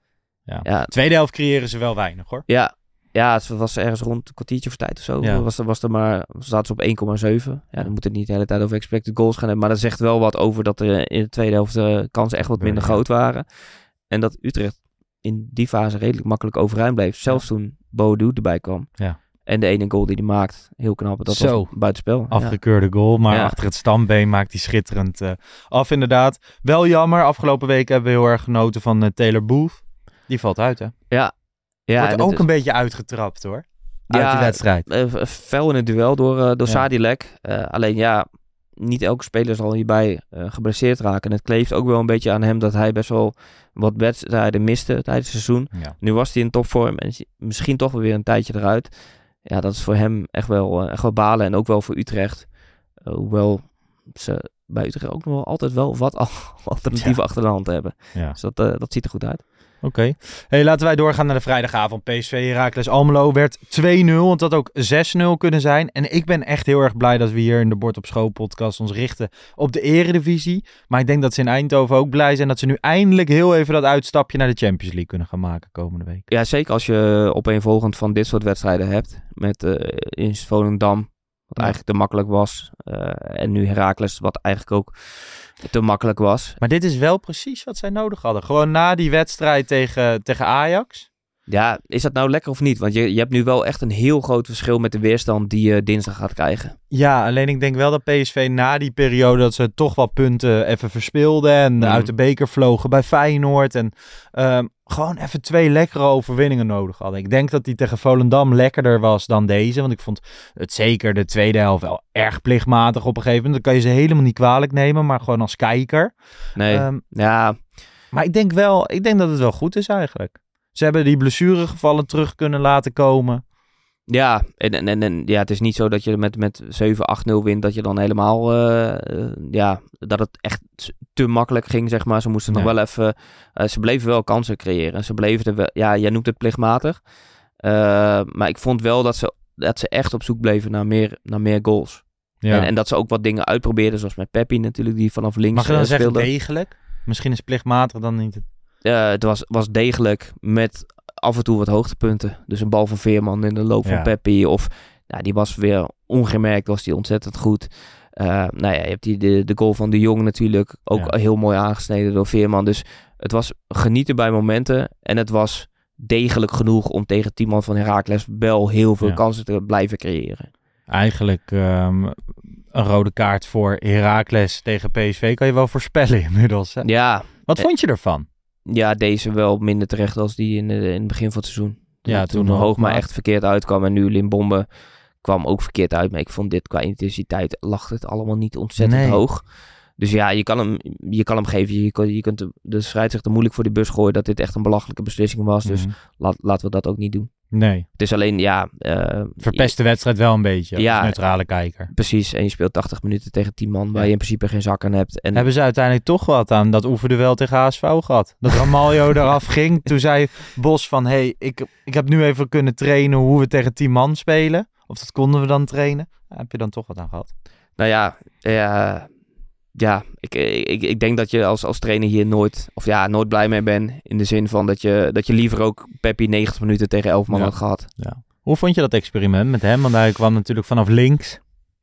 Ja. Ja. Tweede helft creëren ze wel weinig hoor. Ja, ja, het was ergens rond een kwartiertje voor tijd of zo. Ja. Was er, was er maar, zaten ze op één komma zeven. Ja, dan moet het niet de hele tijd over expected goals gaan hebben. Maar dat zegt wel wat over dat er in de tweede helft de kansen echt wat minder Ja. groot waren. En dat Utrecht in die fase redelijk makkelijk overeind bleef. Zelfs ja. toen Boadu erbij kwam. Ja. En de ene goal die hij maakt, heel knap. Dat Zo. was buitenspel. Afgekeurde goal, maar Ja. achter het stambeen maakt hij schitterend uh, af inderdaad. Wel jammer, afgelopen week hebben we heel erg genoten van uh, Taylor Booth. Die valt uit hè. Ja. Ja, Wordt en ook is, een beetje uitgetrapt hoor. Uit ja, die wedstrijd. Uh, fel in het duel door, uh, door Ja. Sadilek. Uh, alleen ja, niet elke speler zal hierbij uh, geblesseerd raken. En het kleeft ook wel een beetje aan hem dat hij best wel wat wedstrijden miste tijdens het seizoen. Ja. Nu was hij in topvorm en misschien toch wel weer een tijdje eruit. Ja, dat is voor hem echt wel, uh, echt wel balen. En ook wel voor Utrecht. Uh, hoewel ze bij Utrecht ook nog wel altijd wel wat alternatieven Ja. achter de hand hebben. Ja. Dus dat, uh, dat ziet er goed uit. Oké. Okay. Hey, laten wij doorgaan naar de vrijdagavond. P S V Heracles Almelo werd twee nul. Het had ook zes nul kunnen zijn. En ik ben echt heel erg blij dat we hier in de Bord op School podcast ons richten op de eredivisie. Maar ik denk dat ze in Eindhoven ook blij zijn dat ze nu eindelijk heel even dat uitstapje naar de Champions League kunnen gaan maken komende week. Ja, zeker als je opeenvolgend van dit soort wedstrijden hebt. Met uh, in Volendam, wat Ja. eigenlijk te makkelijk was. Uh, en nu Heracles, wat eigenlijk ook te makkelijk was. Maar dit is wel precies wat zij nodig hadden. Gewoon na die wedstrijd tegen, tegen Ajax. Ja, is dat nou lekker of niet? Want je, je hebt nu wel echt een heel groot verschil met de weerstand die je dinsdag gaat krijgen. Ja, alleen ik denk wel dat P S V na die periode dat ze toch wel punten even verspeelden. En Mm. uit de beker vlogen bij Feyenoord. En um, gewoon even twee lekkere overwinningen nodig hadden. Ik denk dat die tegen Volendam lekkerder was dan deze. Want ik vond het zeker de tweede helft wel erg plichtmatig op een gegeven moment. Dan kan je ze helemaal niet kwalijk nemen, maar gewoon als kijker. Nee, um, ja. Maar ik denk wel, ik denk dat het wel goed is eigenlijk. Ze hebben die blessuregevallen terug kunnen laten komen. Ja, en, en, en ja, het is niet zo dat je met, met zeven acht nul wint, dat je dan helemaal, uh, uh, ja, dat het echt te makkelijk ging, zeg maar. Ze moesten ja. nog wel even, uh, ze bleven wel kansen creëren. Ze bleven er wel, ja, jij noemt het plichtmatig. Uh, maar ik vond wel dat ze, dat ze echt op zoek bleven naar meer, naar meer goals. Ja. En, en dat ze ook wat dingen uitprobeerden, zoals met Peppi natuurlijk, die vanaf links Mag je dan uh, zeggen speelde. degelijk? Misschien is plichtmatig dan niet het... Uh, het was, was degelijk met af en toe wat hoogtepunten. Dus een bal van Veerman in de loop ja. van Peppi. Of nou, die was weer ongemerkt, was die ontzettend goed. Uh, nou ja, je hebt die, de, de goal van de Jong natuurlijk ook ja. heel mooi aangesneden door Veerman. Dus het was genieten bij momenten. En het was degelijk genoeg om tegen Timon van Heracles wel heel veel ja. kansen te blijven creëren. Eigenlijk um, een rode kaart voor Heracles tegen P S V kan je wel voorspellen inmiddels. Hè? Ja. Wat vond je ervan? Ja, deze wel minder terecht als die in, de, in het begin van het seizoen. Ja, toen, toen Hoogma echt verkeerd uitkwam en nu Limbombe kwam ook verkeerd uit. Maar ik vond dit qua intensiteit lag het allemaal niet ontzettend nee. hoog. Dus ja, je kan hem, je kan hem geven. Je, kan, je kunt de, de scheidsrechter moeilijk voor de bus gooien dat dit echt een belachelijke beslissing was. Dus mm-hmm. laat, laten we dat ook niet doen. Nee. Het is alleen, ja... Uh, Verpest de wedstrijd wel een beetje, ja, als neutrale kijker. Precies, en je speelt tachtig minuten tegen tien man, waar ja. je in principe geen zak aan hebt. En... Hebben ze uiteindelijk toch wat aan dat oefenduel tegen H S V gehad? Dat Ramaljo eraf ging, toen zei Bos van... Hé, hey, ik, ik heb nu even kunnen trainen hoe we tegen tien man spelen. Of dat konden we dan trainen. Daar heb je dan toch wat aan gehad? Nou ja, ja... Ja, ik, ik, ik denk dat je als, als trainer hier nooit, of ja, nooit blij mee bent. In de zin van dat je, dat je liever ook Peppi negentig minuten tegen elf man ja. had gehad. Ja. Hoe vond je dat experiment met hem? Want hij kwam natuurlijk vanaf links.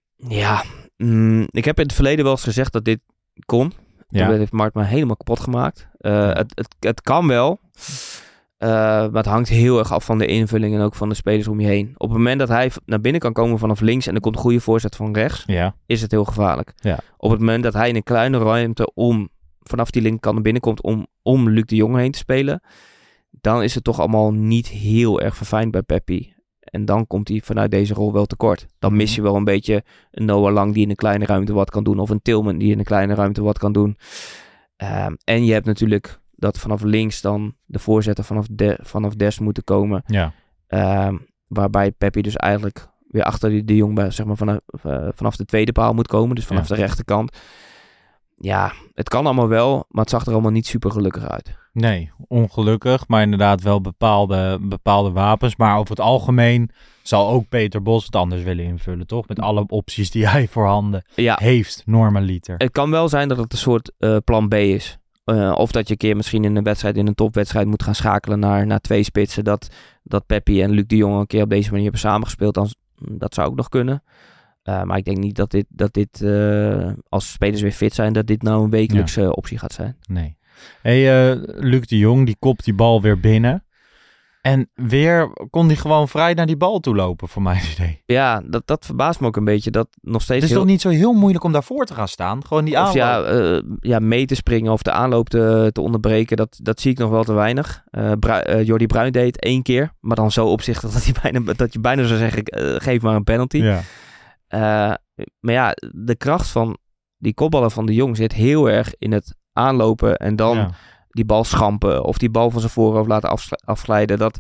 Ja, mm, ik heb in het verleden wel eens gezegd dat dit kon. Ja. Toen heeft Mark me helemaal kapot gemaakt. Uh, ja. het, het, het kan wel. Uh, maar het hangt heel erg af van de invulling en ook van de spelers om je heen. Op het moment dat hij naar binnen kan komen vanaf links en er komt een goede voorzet van rechts, ja. is het heel gevaarlijk. Ja. Op het moment dat hij in een kleine ruimte om vanaf die linkerkant naar binnen komt om, om Luc de Jong heen te spelen, dan is het toch allemaal niet heel erg verfijnd bij Peppi. En dan komt hij vanuit deze rol wel tekort. Dan mis je wel een beetje een Noah Lang die in een kleine ruimte wat kan doen, of een Tilman die in een kleine ruimte wat kan doen. Uh, en je hebt natuurlijk dat vanaf links dan de voorzetten vanaf, de, vanaf Dest moeten komen. Ja. Uh, waarbij Peppi dus eigenlijk weer achter de, de Jong bij, zeg maar vanaf, uh, vanaf de tweede paal moet komen. Dus vanaf ja. de rechterkant. Ja, het kan allemaal wel, maar het zag er allemaal niet super gelukkig uit. Nee, ongelukkig, maar inderdaad wel bepaalde, bepaalde wapens. Maar over het algemeen zal ook Peter Bos het anders willen invullen, toch? Met alle opties die hij voorhanden ja. heeft, normaliter. Het kan wel zijn dat het een soort uh, plan B is. Uh, of dat je een keer misschien in een wedstrijd, in een topwedstrijd moet gaan schakelen naar, naar twee spitsen. Dat, dat Pepi en Luc de Jong een keer op deze manier hebben samengespeeld. Dan, dat zou ook nog kunnen. Uh, maar ik denk niet dat dit, dat dit uh, als spelers weer fit zijn, dat dit nou een wekelijkse ja. optie gaat zijn. Nee. Hey, uh, Luc de Jong, die kopt die bal weer binnen. En weer kon hij gewoon vrij naar die bal toe lopen, voor mijn idee. Ja, dat, dat verbaast me ook een beetje. Dat nog steeds het is heel... toch niet zo heel moeilijk om daarvoor te gaan staan? Gewoon die aanloop. Of ja, uh, ja, mee te springen of de aanloop te, te onderbreken, dat, dat zie ik nog wel te weinig. Uh, Bru- uh, Jordi Bruin deed het één keer, maar dan zo opzichtig dat, hij bijna, dat je bijna zou zeggen, uh, geef maar een penalty. Ja. Uh, maar ja, de kracht van die kopballen van de Jong zit heel erg in het aanlopen en dan... Ja. die bal schampen of die bal van zijn voorhoofd laten afsl- afglijden. Dat,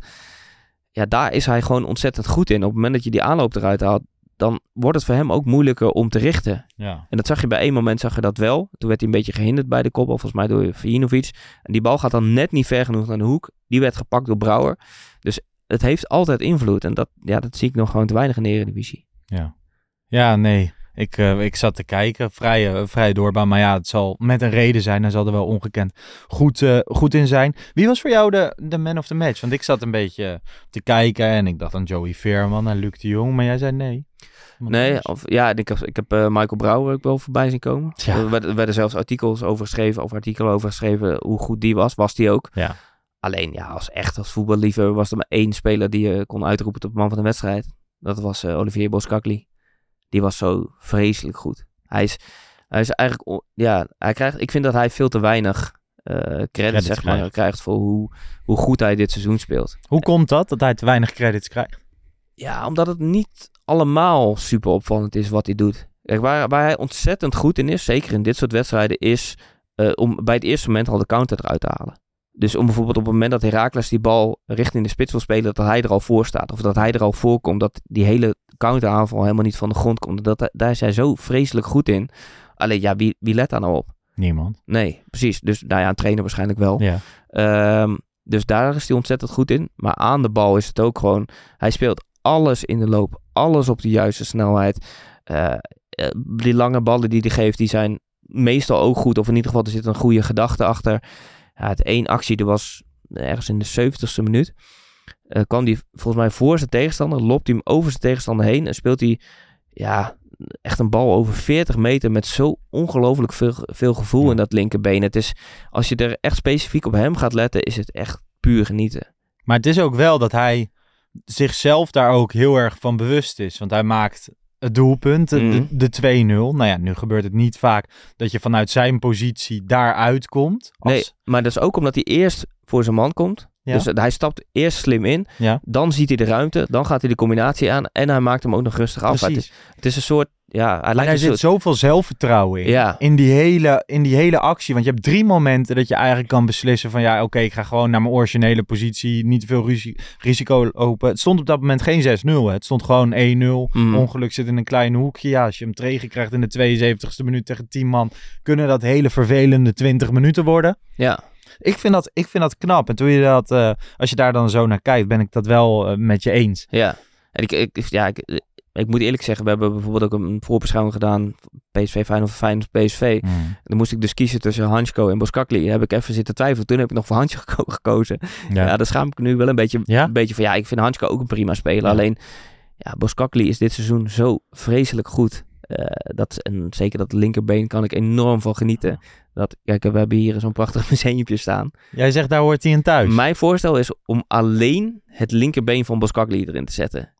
ja, daar is hij gewoon ontzettend goed in. Op het moment dat je die aanloop eruit haalt, dan wordt het voor hem ook moeilijker om te richten. Ja. En dat zag je bij één moment, zag je dat wel. Toen werd hij een beetje gehinderd bij de kopbal, volgens mij door Vujinovic. En die bal gaat dan net niet ver genoeg naar de hoek. Die werd gepakt door Brouwer. Dus het heeft altijd invloed. En dat, ja, dat zie ik nog gewoon te weinig in de Eredivisie. Ja, ja nee... Ik, uh, ik zat te kijken, vrij, uh, vrij doorbaan. Maar ja, het zal met een reden zijn. Hij zal er wel ongekend goed, uh, goed in zijn. Wie was voor jou de, de man of the match? Want ik zat een beetje te kijken en ik dacht aan Joey Veerman en Luc de Jong. Maar jij zei nee. Nee, of, ja, ik heb, ik heb uh, Michael Brouwer ook wel voorbij zien komen. Ja. Er werden, werden zelfs artikels over geschreven, of artikelen over geschreven hoe goed die was. Was die ook. Ja. Alleen, ja, als echt als voetballiefhebber was er maar één speler die je uh, kon uitroepen tot man van de wedstrijd. Dat was uh, Olivier Boskakli. Die was zo vreselijk goed. Hij is, hij is eigenlijk, ja, hij krijgt, ik vind dat hij veel te weinig uh, credit, credit zeg maar, krijgt. krijgt voor hoe, hoe goed hij dit seizoen speelt. Hoe komt dat, dat hij te weinig credits krijgt? Ja, omdat het niet allemaal super opvallend is wat hij doet. Kijk, waar, waar hij ontzettend goed in is, zeker in dit soort wedstrijden, is uh, om bij het eerste moment al de counter eruit te halen. Dus om bijvoorbeeld op het moment dat Heracles die bal richting de spits wil spelen, dat hij er al voor staat. Of dat hij er al voor komt, dat die hele counter-aanval helemaal niet van de grond komt. Dat, daar is hij zo vreselijk goed in. Alleen ja, wie, wie let daar nou op? Niemand. Nee, precies. Dus nou ja, een trainer waarschijnlijk wel. Ja. Um, dus daar is hij ontzettend goed in. Maar aan de bal is het ook gewoon... Hij speelt alles in de loop. Alles op de juiste snelheid. Uh, die lange ballen die hij geeft, die zijn meestal ook goed. Of in ieder geval, er zit een goede gedachte achter. Ja, het één actie, dat was ergens in de zeventigste minuut. Uh, kwam hij volgens mij voor zijn tegenstander. Lopt hij hem over zijn tegenstander heen. En speelt hij ja, echt een bal over veertig meter met zo ongelooflijk veel, veel gevoel ja. in dat linkerbeen. Het is, als je er echt specifiek op hem gaat letten, is het echt puur genieten. Maar het is ook wel dat hij zichzelf daar ook heel erg van bewust is. Want hij maakt het doelpunt, mm. de, de twee nul. Nou ja, nu gebeurt het niet vaak dat je vanuit zijn positie daaruit komt. Als... Nee, maar dat is ook omdat hij eerst voor zijn man komt. Ja. Dus hij stapt eerst slim in, ja. dan ziet hij de ruimte, dan gaat hij de combinatie aan en hij maakt hem ook nog rustig af. Het is, het is een soort, ja, hij, hij zit soort... zoveel zelfvertrouwen in, ja. in, die hele, in die hele actie. Want je hebt drie momenten dat je eigenlijk kan beslissen van ja, oké, okay, ik ga gewoon naar mijn originele positie, niet te veel risi- risico lopen. Het stond op dat moment geen zes nul, hè. Het stond gewoon één nul. Mm. Ongeluk zit in een klein hoekje. Ja, als je hem tegen krijgt in de tweeënzeventigste minuut tegen tien man, kunnen dat hele vervelende twintig minuten worden. Ja. Ik vind, dat, ik vind dat knap. En toen je dat, uh, als je daar dan zo naar kijkt, ben ik dat wel uh, met je eens. Ja, en ik, ik, ja ik, ik moet eerlijk zeggen, we hebben bijvoorbeeld ook een voorbeschouwing gedaan, P S V Feyenoord of Feyenoord P S V. Mm. Dan moest ik dus kiezen tussen Hansko en Boskakli. Daar heb ik even zitten twijfelen. Toen heb ik nog voor Hansko geko- gekozen. Ja. ja, daar schaam ik nu wel een beetje, ja? een beetje van. Ja, ik vind Hansko ook een prima speler. Ja. Alleen, ja, Boskakli is dit seizoen zo vreselijk goed. Uh, dat, en zeker dat linkerbeen kan ik enorm van genieten. Dat, kijk, we hebben hier zo'n prachtig museumpje staan. Jij zegt, daar hoort hij in thuis. Mijn voorstel is om alleen het linkerbeen van Boskakli erin te zetten.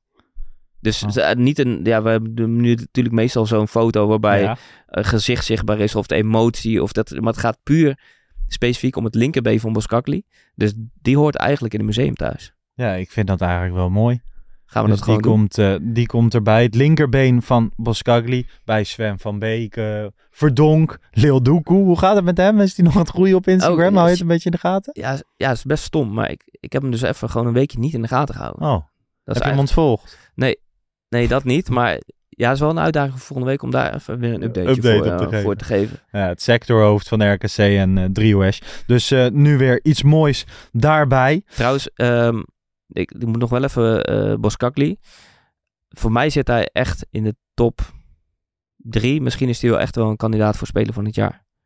Dus oh. niet een, ja, we hebben nu natuurlijk meestal zo'n foto waarbij ja. een gezicht zichtbaar is of de emotie. Of dat, maar het gaat puur specifiek om het linkerbeen van Boskakli. Dus die hoort eigenlijk in het museum thuis. Ja, ik vind dat eigenlijk wel mooi. Gaan we dus dat gewoon die doen? Komt, uh, die komt erbij. Het linkerbeen van Boskakli bij Sven van Beek. Uh, Verdonk, Lil Doekoe. Hoe gaat het met hem? Is hij nog aan het groeien op Instagram? Oh, Hou je het een beetje in de gaten? Ja, ja, het is best stom. Maar ik, ik heb hem dus even gewoon een weekje niet in de gaten gehouden. Oh, dat heb je hem ontvolgd? Nee, nee, dat niet. Maar ja, het is wel een uitdaging voor volgende week om daar even weer een updateje update voor, uh, te voor te geven. Ja, het sectorhoofd van R K C en uh, Driehoes. Dus uh, nu weer iets moois daarbij. Trouwens, um, ik, ik moet nog wel even uh, Boskakli. Voor mij zit hij echt in de top drie. Misschien is hij wel echt wel een kandidaat voor speler van het jaar.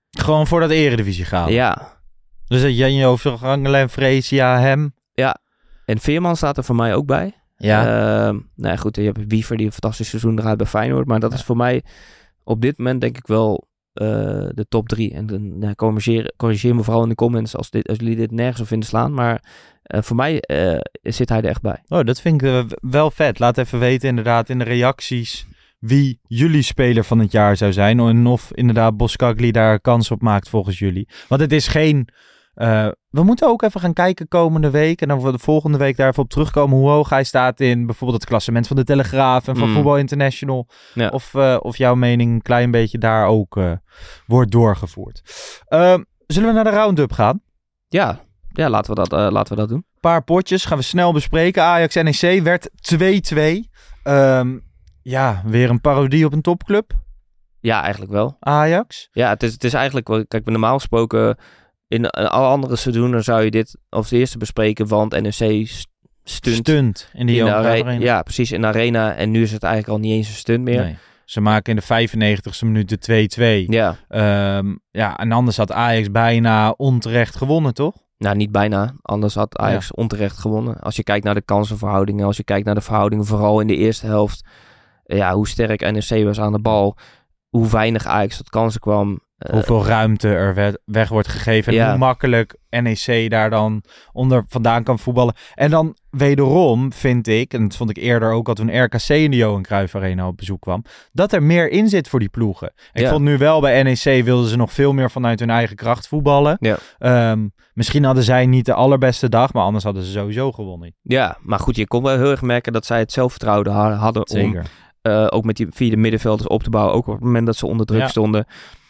Gewoon voor dat eredivisie gaan. Ja. Dus dat Jan Joost, Rangelen, Freesia, hem. Ja. En Veerman staat er voor mij ook bij. Ja. Uh, nou ja, goed, je hebt Wiever die een fantastisch seizoen draait bij Feyenoord. Maar dat ja. is voor mij op dit moment denk ik wel uh, de top drie. En dan nou, corrigeer, corrigeer me vooral in de comments als, dit, als jullie dit nergens op vinden slaan. Maar uh, voor mij uh, zit hij er echt bij. Oh, dat vind ik uh, wel vet. Laat even weten inderdaad in de reacties wie jullie speler van het jaar zou zijn. En of inderdaad Boskagli daar kans op maakt volgens jullie. Want het is geen... Uh, we moeten ook even gaan kijken komende week. En dan voor de volgende week daar even op terugkomen. Hoe hoog hij staat in bijvoorbeeld het klassement van de Telegraaf en van mm. Voetbal International. Ja. Of, uh, of jouw mening een klein beetje daar ook uh, wordt doorgevoerd. Uh, zullen we naar de round-up gaan? Ja, ja laten, we dat, uh, laten we dat doen. Een paar potjes gaan we snel bespreken. Ajax N E C werd twee-twee. Um, ja, weer een parodie op een topclub. Ja, eigenlijk wel. Ajax. Ja, het is, het is eigenlijk wel... Kijk, normaal gesproken... In alle andere seizoenen zou je dit als eerste bespreken, want N E C stunt. Stunt in, die in de arena. arena. Ja, precies, in de arena. En nu is het eigenlijk al niet eens een stunt meer. Nee. Ze maken in de vijfennegentigste minuut de twee-twee. Ja. Um, ja, en anders had Ajax bijna onterecht gewonnen, toch? Nou, niet bijna. Anders had Ajax ja. onterecht gewonnen. Als je kijkt naar de kansenverhoudingen, als je kijkt naar de verhoudingen vooral in de eerste helft. Ja, hoe sterk N E C was aan de bal. Hoe weinig Ajax tot kansen kwam. Uh, Hoeveel ruimte er weg, weg wordt gegeven. En ja. hoe makkelijk N E C daar dan onder vandaan kan voetballen. En dan wederom vind ik, en dat vond ik eerder ook al toen R K C in de Johan Cruijff Arena op bezoek kwam, dat er meer in zit voor die ploegen. Ik ja. vond nu wel bij N E C wilden ze nog veel meer vanuit hun eigen kracht voetballen. Ja. Um, misschien hadden zij niet de allerbeste dag, maar anders hadden ze sowieso gewonnen. Ja, maar goed, je kon wel heel erg merken dat zij het zelfvertrouwen hadden Zeker. om uh, ook met die via de middenvelders op te bouwen. Ook op het moment dat ze onder druk ja. stonden.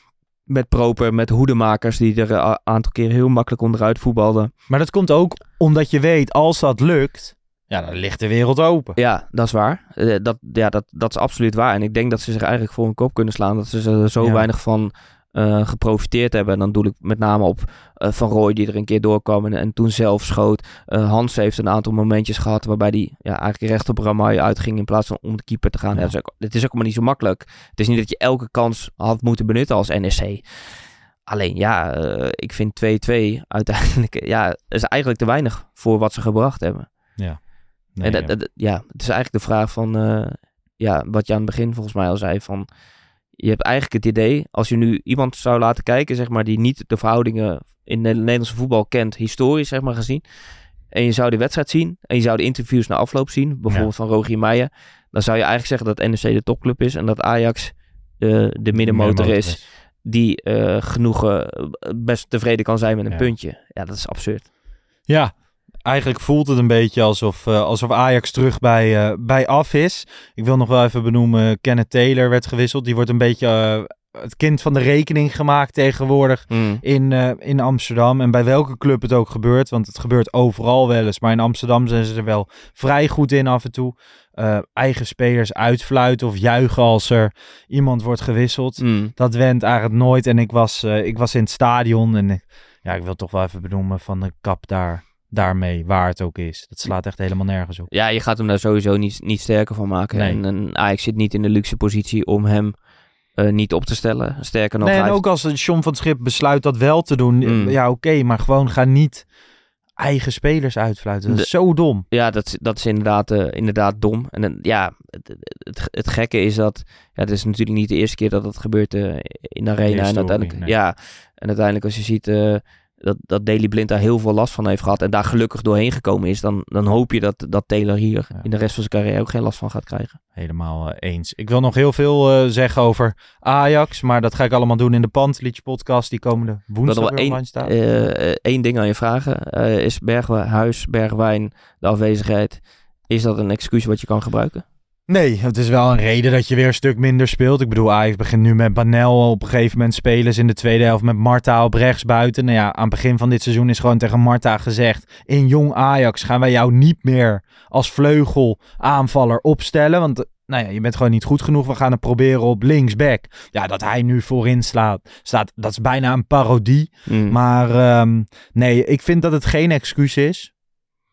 Met Proper, met hoedemakers die er een aantal keer heel makkelijk onderuit voetbalden. Maar dat komt ook omdat je weet, als dat lukt, ja, dan ligt de wereld open. Ja, dat is waar. Uh, dat, ja, dat, dat is absoluut waar. En ik denk dat ze zich eigenlijk voor hun kop kunnen slaan. Dat ze er zo ja. weinig van uh, geprofiteerd hebben. En dan doe ik met name op uh, Van Rooij die er een keer doorkwam en, en toen zelf schoot. Uh, Hans heeft een aantal momentjes gehad waarbij hij ja, eigenlijk recht op Ramai uitging in plaats van om de keeper te gaan. Ja. Ja, dat is ook, het is ook allemaal niet zo makkelijk. Het is niet dat je elke kans had moeten benutten als N E C. Alleen ja, uh, ik vind twee-twee uiteindelijk, ja, is eigenlijk te weinig voor wat ze gebracht hebben. Ja. Nee, en dat, ja. dat, ja, het is eigenlijk de vraag van, uh, ja, wat je aan het begin volgens mij al zei van, je hebt eigenlijk het idee, als je nu iemand zou laten kijken, zeg maar, die niet de verhoudingen in het Nederlandse voetbal kent, historisch, zeg maar, gezien, en je zou de wedstrijd zien, en je zou de interviews na afloop zien, bijvoorbeeld ja. van Rogier Meijer, dan zou je eigenlijk zeggen dat N E C de topclub is en dat Ajax uh, de middenmotor is, is, die uh, genoeg uh, best tevreden kan zijn met een ja. puntje. Ja, dat is absurd. Ja, eigenlijk voelt het een beetje alsof, uh, alsof Ajax terug bij, uh, bij af is. Ik wil nog wel even benoemen, Kenneth Taylor werd gewisseld. Die wordt een beetje uh, het kind van de rekening gemaakt tegenwoordig mm. in, uh, in Amsterdam. En bij welke club het ook gebeurt, want het gebeurt overal wel eens. Maar in Amsterdam zijn ze er wel vrij goed in af en toe. Uh, eigen spelers uitfluiten of juichen als er iemand wordt gewisseld. Mm. Dat went eigenlijk nooit. En ik was, uh, ik was in het stadion en uh, ja, ik wil toch wel even benoemen van de kap daar. Daarmee, waar het ook is. Dat slaat echt helemaal nergens op. Ja, je gaat hem daar sowieso niet, niet sterker van maken. Nee. En, en Ajax zit niet in de luxe positie om hem uh, niet op te stellen. Sterker nog... Nee, en heeft... ook als John van het Schip besluit dat wel te doen. Mm. Ja, oké, okay, maar gewoon ga niet eigen spelers uitfluiten. Dat is de, zo dom. Ja, dat, dat is inderdaad, uh, inderdaad dom. En uh, ja, het, het, het gekke is dat... Ja, het is natuurlijk niet de eerste keer dat het gebeurt uh, in de arena. En uiteindelijk, nee. ja, en uiteindelijk als je ziet... Uh, Dat, dat Daley Blind daar heel veel last van heeft gehad en daar gelukkig doorheen gekomen is, dan, dan hoop je dat, dat Taylor hier ja. in de rest van zijn carrière ook geen last van gaat krijgen. Helemaal uh, eens. Ik wil nog heel veel uh, zeggen over Ajax, maar dat ga ik allemaal doen in de Pantelic podcast die komende woensdag weer online staat. Uh, Eén ding aan je vragen. Uh, is Berghuis, Bergwijn, de afwezigheid, is dat een excuus wat je kan gebruiken? Nee, het is wel een reden dat je weer een stuk minder speelt. Ik bedoel, Ajax begint nu met Banel. Op een gegeven moment spelen ze in de tweede helft met Marta op rechts buiten. Nou ja, aan het begin van dit seizoen is gewoon tegen Marta gezegd... in jong Ajax gaan wij jou niet meer als vleugel aanvaller opstellen. Want nou ja, je bent gewoon niet goed genoeg. We gaan het proberen op linksback. Ja, dat hij nu voorin slaat, staat, dat is bijna een parodie. Mm. Maar um, nee, ik vind dat het geen excuus is.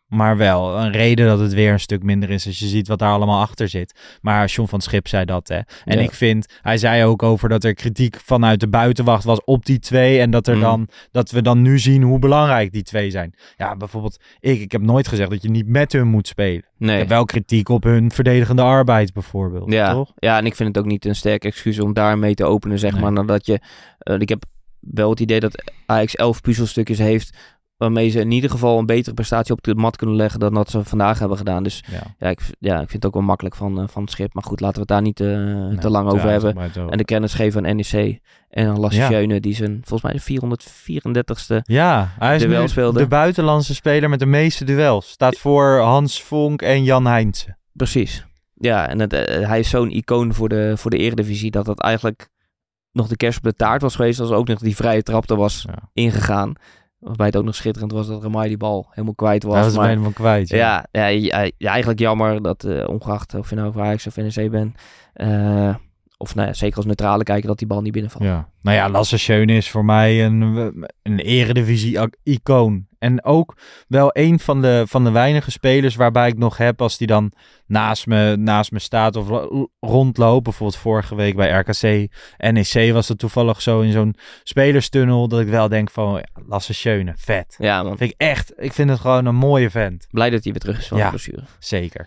maar wel een reden dat het weer een stuk minder is als je ziet wat daar allemaal achter zit. Maar John van 't Schip zei dat, hè. En Ja. ik vind, hij zei ook over dat er kritiek vanuit de buitenwacht was op die twee. En dat, er Mm. dan, dat we dan nu zien hoe belangrijk die twee zijn. Ja, bijvoorbeeld, ik, ik heb nooit gezegd dat je niet met hun moet spelen. Ik Nee. heb wel kritiek op hun verdedigende arbeid bijvoorbeeld, Ja. toch? ja, en ik vind het ook niet een sterk excuus om daarmee te openen, zeg Nee. maar. Nadat je, uh, ik heb wel het idee dat Ajax elf puzzelstukjes heeft waarmee ze in ieder geval een betere prestatie op de mat kunnen leggen dan dat ze vandaag hebben gedaan. Dus Ja. ja, ik, ja, ik vind het ook wel makkelijk van, uh, van het Schip. Maar goed, laten we het daar niet uh, te lang over hebben. En de kennis geven aan N E C en aan Lasse Ja. Schöne, die zijn volgens mij de vierhonderdvierendertigste Ja, hij is duel nu speelde. de buitenlandse speler met de meeste duels. Staat voor Hans Vonk en Jan Heijnsen. Precies. Ja, en het, uh, hij is zo'n icoon voor de, voor de Eredivisie dat dat eigenlijk nog de kerst op de taart was geweest als ook nog die vrije trap er was Ja. ingegaan. Waarbij het ook nog schitterend was dat Ramai die bal helemaal kwijt was. Hij was hem maar, helemaal kwijt. Ja. ja, ja, ja, ja, eigenlijk jammer dat uh, ongeacht of je nou voor Ajax of N E C bent, uh, of nou ja, zeker als neutrale kijken, dat die bal niet binnenvalt. Ja. Nou ja, Lasse Schöne is voor mij een, een eredivisie-icoon. En ook wel een van de, van de weinige spelers waarbij ik nog heb als die dan naast me, naast me staat of ro- rondloopt. Bijvoorbeeld vorige week bij R K C, N E C was het toevallig zo in zo'n spelerstunnel dat ik wel denk van ja, Lasse Schöne, vet. Ja, man. Vind ik echt, ik vind het gewoon een mooie vent. Blij dat hij weer terug is van Ja. de blessure. Zeker.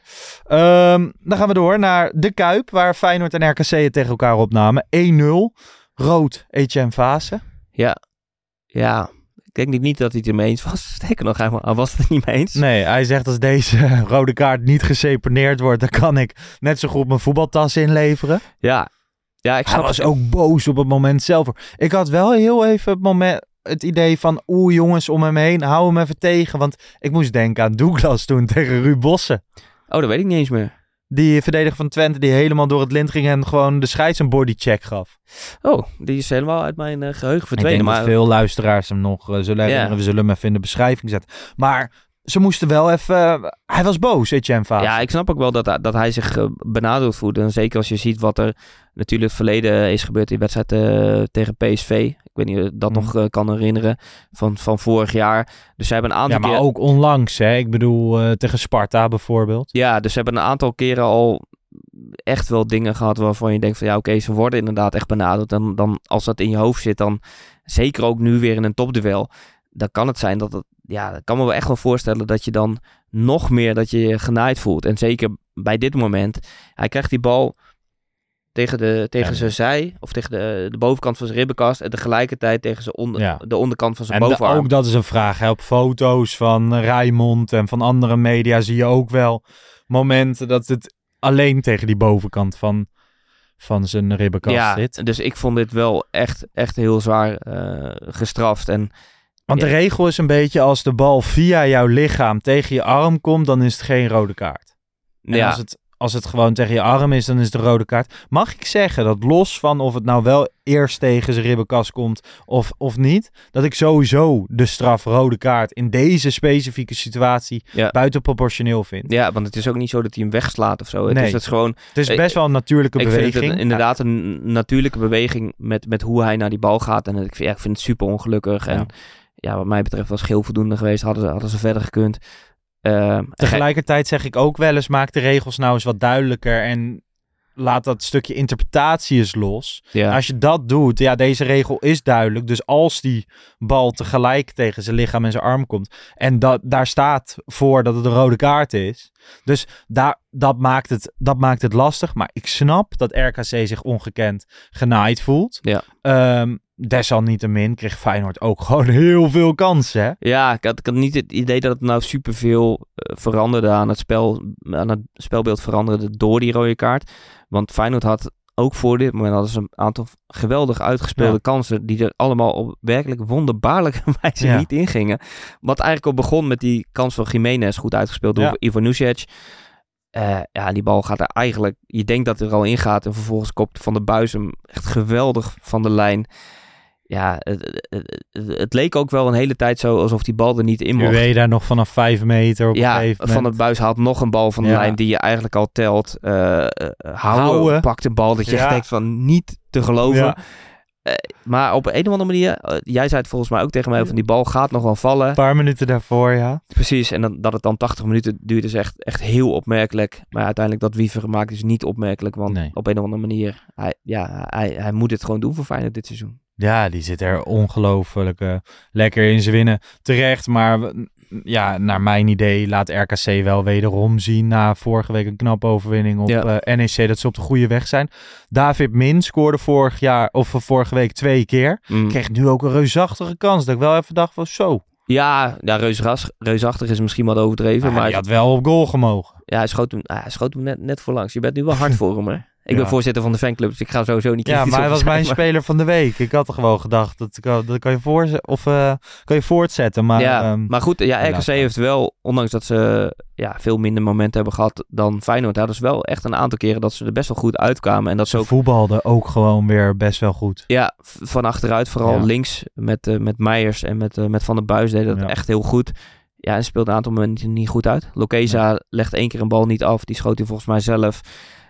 Um, dan gaan we door naar de Kuip, waar Feyenoord en R K C het tegen elkaar opnamen. één nul. Rood, Etienne Vaassen. Ja, ja. Ik denk niet dat hij het ermee eens was. Sterker nog, hij hij was het er niet mee eens. Nee, hij zegt als deze rode kaart niet geseponeerd wordt, dan kan ik net zo goed mijn voetbaltas inleveren. Ja, ja ik Hij snap was ook boos op het moment zelf. Ik had wel heel even het, moment, het idee van, oeh jongens om hem heen, hou hem even tegen. Want ik moest denken aan Douglas toen tegen Ruud Bossen. Oh, dat weet ik niet eens meer. Die verdediger van Twente die helemaal door het lint ging en gewoon de scheids een bodycheck gaf. Oh, die is helemaal uit mijn uh, geheugen Ik verdwenen. denk Maar dat veel luisteraars hem nog uh, zullen herinneren. Ja. We zullen hem even in de beschrijving zetten. Maar ze moesten wel even... Uh, hij was boos, Etienne Vaassen. ja, ik snap ook wel dat, dat hij zich uh, benadeeld voelt. En zeker als je ziet wat er natuurlijk het verleden is gebeurd in wedstrijd uh, tegen P S V. Ik weet niet of je dat Mm. nog uh, kan herinneren van, van vorig jaar. Dus ze hebben een aantal Ja, maar keer... ook onlangs, hè. Ik bedoel, uh, tegen Sparta bijvoorbeeld. Ja, dus ze hebben een aantal keren al echt wel dingen gehad waarvan je denkt van ja, oké, okay, ze worden inderdaad echt benaderd. En dan als dat in je hoofd zit, dan zeker ook nu weer in een topduel, dan kan het zijn dat het, ja, dat kan me wel echt wel voorstellen dat je dan nog meer dat je je genaaid voelt. En zeker bij dit moment, hij krijgt die bal tegen, de, tegen Ja. zijn zij, of tegen de, de bovenkant van zijn ribbenkast en tegelijkertijd tegen zijn onder, Ja. de onderkant van zijn En da- bovenarm. ook dat is een vraag. Hè. Op foto's van Rijmond en van andere media zie je ook wel momenten dat het alleen tegen die bovenkant van, van zijn ribbenkast ja, zit. dus ik vond dit wel echt, echt heel zwaar uh, gestraft. En Want de ja. regel is een beetje als de bal via jouw lichaam tegen je arm komt, dan is het geen rode kaart. En ja, als het, als het gewoon tegen je arm is, dan is het een rode kaart. Mag ik zeggen dat los van of het nou wel eerst tegen zijn ribbenkast komt of, of niet, dat ik sowieso de straf rode kaart in deze specifieke situatie Ja. buitenproportioneel vind. ja, want het is ook niet zo dat hij hem wegslaat of zo. Het Nee. is het gewoon, Het is best wel een natuurlijke ik beweging. vind het een- inderdaad een natuurlijke beweging met, met hoe hij naar die bal gaat. En ik vind, ja, ik vind het super ongelukkig. Ja. En ja, wat mij betreft was geel voldoende geweest. Hadden ze, hadden ze verder gekund. Uh, Tegelijkertijd zeg ik ook wel eens, maak de regels nou eens wat duidelijker en laat dat stukje interpretatie eens los. ja. Als je dat doet, ja, deze regel is duidelijk. Dus als die bal tegelijk tegen zijn lichaam en zijn arm komt en dat, daar staat voor dat het een rode kaart is. Dus daar, dat, maakt het, dat maakt het lastig. Maar ik snap dat R K C zich ongekend genaaid voelt. Ja. Um, desalniettemin kreeg Feyenoord ook gewoon heel veel kansen, hè? Ja, ik had, ik had niet het idee dat het nou superveel uh, veranderde aan het spel, aan het spelbeeld veranderde door die rode kaart. Want Feyenoord had ook voor dit moment hadden ze een aantal geweldig uitgespeelde Ja. kansen die er allemaal op werkelijk wonderbaarlijke wijze Ja. niet ingingen. Wat eigenlijk al begon met die kans van Jiménez, goed uitgespeeld door Ja. Ivanušić. Uh, ja, die bal gaat er eigenlijk, je denkt dat het er al in gaat en vervolgens kopt Van der Buis hem echt geweldig van de lijn. Ja, het, het, het, het leek ook wel een hele tijd zo alsof die bal er niet in mocht. U daar nog vanaf vijf meter op een Ja, gegeven moment. Van der Buis haalt nog een bal van de Ja. lijn die je eigenlijk al telt. Uh, uh, Houwen Houwen. pakt een bal dat je Ja. echt denkt van niet te geloven. Ja. Uh, maar op een of andere manier, uh, jij zei het volgens mij ook tegen mij, van die bal gaat nog wel vallen. Een paar minuten daarvoor, ja. Precies, en dan, dat het dan tachtig minuten duurt is echt, echt heel opmerkelijk. Maar uiteindelijk dat Wiever maakt is niet opmerkelijk, want nee. op een of andere manier, hij, ja, hij, hij moet het gewoon doen voor Feyenoord dit seizoen. Ja, die zit er ongelooflijk uh, lekker in. Ze winnen terecht, maar ja, naar mijn idee laat R K C wel wederom zien na vorige week een knappe overwinning op ja. uh, N E C dat ze op de goede weg zijn. David Min scoorde vorig jaar of vorige week twee keer. Mm. Kreeg nu ook een reusachtige kans. Dat ik wel even dacht van zo. Ja, ja reusras, reusachtig is misschien wat overdreven. Ah, maar hij had wel op goal gemogen. Ja, hij schoot hem, ah, hij schoot hem net, net voorlangs. Je bent nu wel hard voor hem, hè? Ik ja. ben voorzitter van de fanclub, dus ik ga sowieso niet Ja, maar hij was mijn maar... speler van de week. Ik had er gewoon gedacht, dat, dat kan, je voor, of, uh, kan je voortzetten. Maar, ja, um, maar goed, ja, R K C heeft wel, ondanks dat ze ja, veel minder momenten hebben gehad dan Feyenoord, hadden ze wel echt een aantal keren dat ze er best wel goed uitkwamen. En dat ze ook... voetbalden ook gewoon weer best wel goed. Ja, van achteruit, vooral ja. links met, uh, met Meijers en met, uh, met Van der Buis deden dat ja. echt heel goed. Ja, en speelde een aantal momenten niet goed uit. Lokeza ja. legt één keer een bal niet af, die schoot hij volgens mij zelf.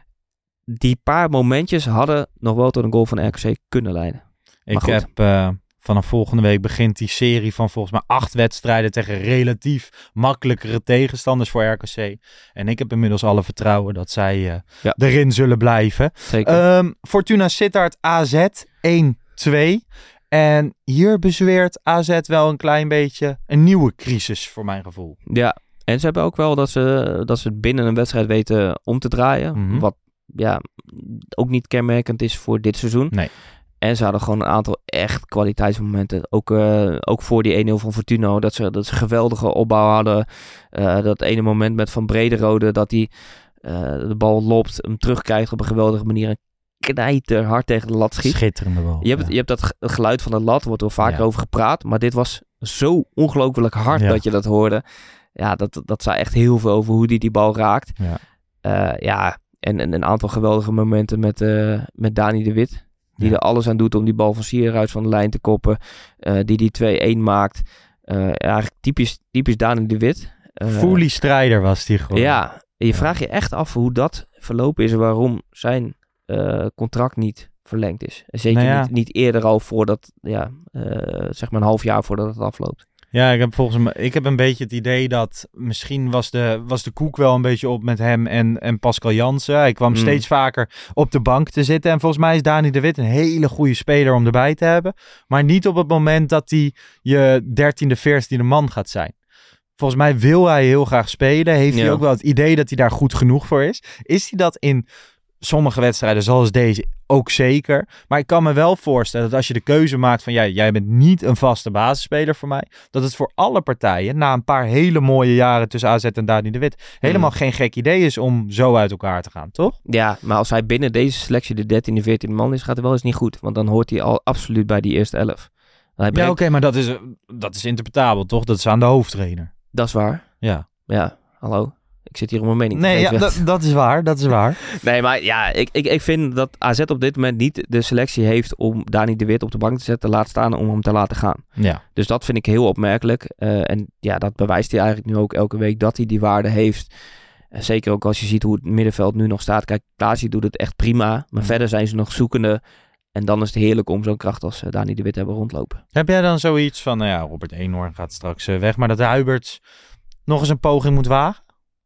Die paar momentjes hadden nog wel tot een goal van R K C kunnen leiden. Maar ik goed. heb uh, vanaf volgende week begint die serie van volgens mij acht wedstrijden tegen relatief makkelijkere tegenstanders voor R K C. En ik heb inmiddels alle vertrouwen dat zij uh, ja. erin zullen blijven. Zeker. Um, Fortuna Sittard A Z één twee. En hier bezweert A Z wel een klein beetje een nieuwe crisis voor mijn gevoel. Ja, en ze hebben ook wel dat ze, dat ze binnen een wedstrijd weten om te draaien. Mm-hmm. Wat ja, ook niet kenmerkend is voor dit seizoen. Nee. En ze hadden gewoon een aantal echt kwaliteitsmomenten. Ook, uh, ook voor die één nul van Fortuna. Dat ze, dat ze geweldige opbouw hadden. Uh, dat ene moment met Van Brederode. Dat hij uh, de bal lopt. Hem terugkrijgt op een geweldige manier. En knijter hard tegen de lat schiet. Schitterende bal. Je hebt, ja. je hebt dat geluid van de lat. Wordt er vaker ja. over gepraat. Maar dit was zo ongelooflijk hard ja. dat je dat hoorde. Ja, dat, dat zei echt heel veel over hoe hij die, die bal raakt. Ja. Uh, ja, en, en een aantal geweldige momenten met, uh, met Dani de Wit. Die ja. er alles aan doet om die bal van Sierhuis van de lijn te koppen. Uh, die die twee-een maakt. Uh, eigenlijk typisch, typisch Dani de Wit. Uh, Fully strijder was die gewoon. Ja, je ja. vraagt je echt af hoe dat verlopen is. En waarom zijn uh, contract niet verlengd is. En zeker nou ja. niet, niet eerder al voordat, ja, uh, zeg maar een half jaar voordat het afloopt. Ja, ik heb volgens mij, ik heb een beetje het idee dat misschien was de, was de koek wel een beetje op met hem en, en Pascal Jansen. Hij kwam mm. steeds vaker op de bank te zitten. En volgens mij is Dani de Wit een hele goede speler om erbij te hebben. Maar niet op het moment dat hij je dertiende, veertiende man gaat zijn. Volgens mij wil hij heel graag spelen. Heeft ja. hij ook wel het idee dat hij daar goed genoeg voor is. Is hij dat in sommige wedstrijden zoals deze ook zeker. Maar ik kan me wel voorstellen dat als je de keuze maakt van ja, jij bent niet een vaste basisspeler voor mij, dat het voor alle partijen na een paar hele mooie jaren tussen A Z en Dani de Wit helemaal mm. geen gek idee is om zo uit elkaar te gaan, toch? Ja, maar als hij binnen deze selectie de dertiende, veertiende man is, gaat het wel eens niet goed. Want dan hoort hij al absoluut bij die eerste elf. Hij brengt... Ja, oké, okay, maar dat is, dat is interpretabel, toch? Dat is aan de hoofdtrainer. Dat is waar. Ja. Ja, hallo. Ik zit hier om mijn mening nee, te geven. Nee, ja, dat is waar, dat is waar. nee, maar ja, ik, ik, ik vind dat A Z op dit moment niet de selectie heeft om Dani de Wit op de bank te zetten, laat staan om hem te laten gaan. Ja. Dus dat vind ik heel opmerkelijk. Uh, en ja, dat bewijst hij eigenlijk nu ook elke week dat hij die waarde heeft. Uh, zeker ook als je ziet hoe het middenveld nu nog staat. Kijk, Klaasie doet het echt prima, maar mm. verder zijn ze nog zoekende. En dan is het heerlijk om zo'n kracht als uh, Dani de Wit te hebben rondlopen. Heb jij dan zoiets van, nou ja, Robert Eenhoorn gaat straks uh, weg, maar dat Huiberts nog eens een poging moet wagen?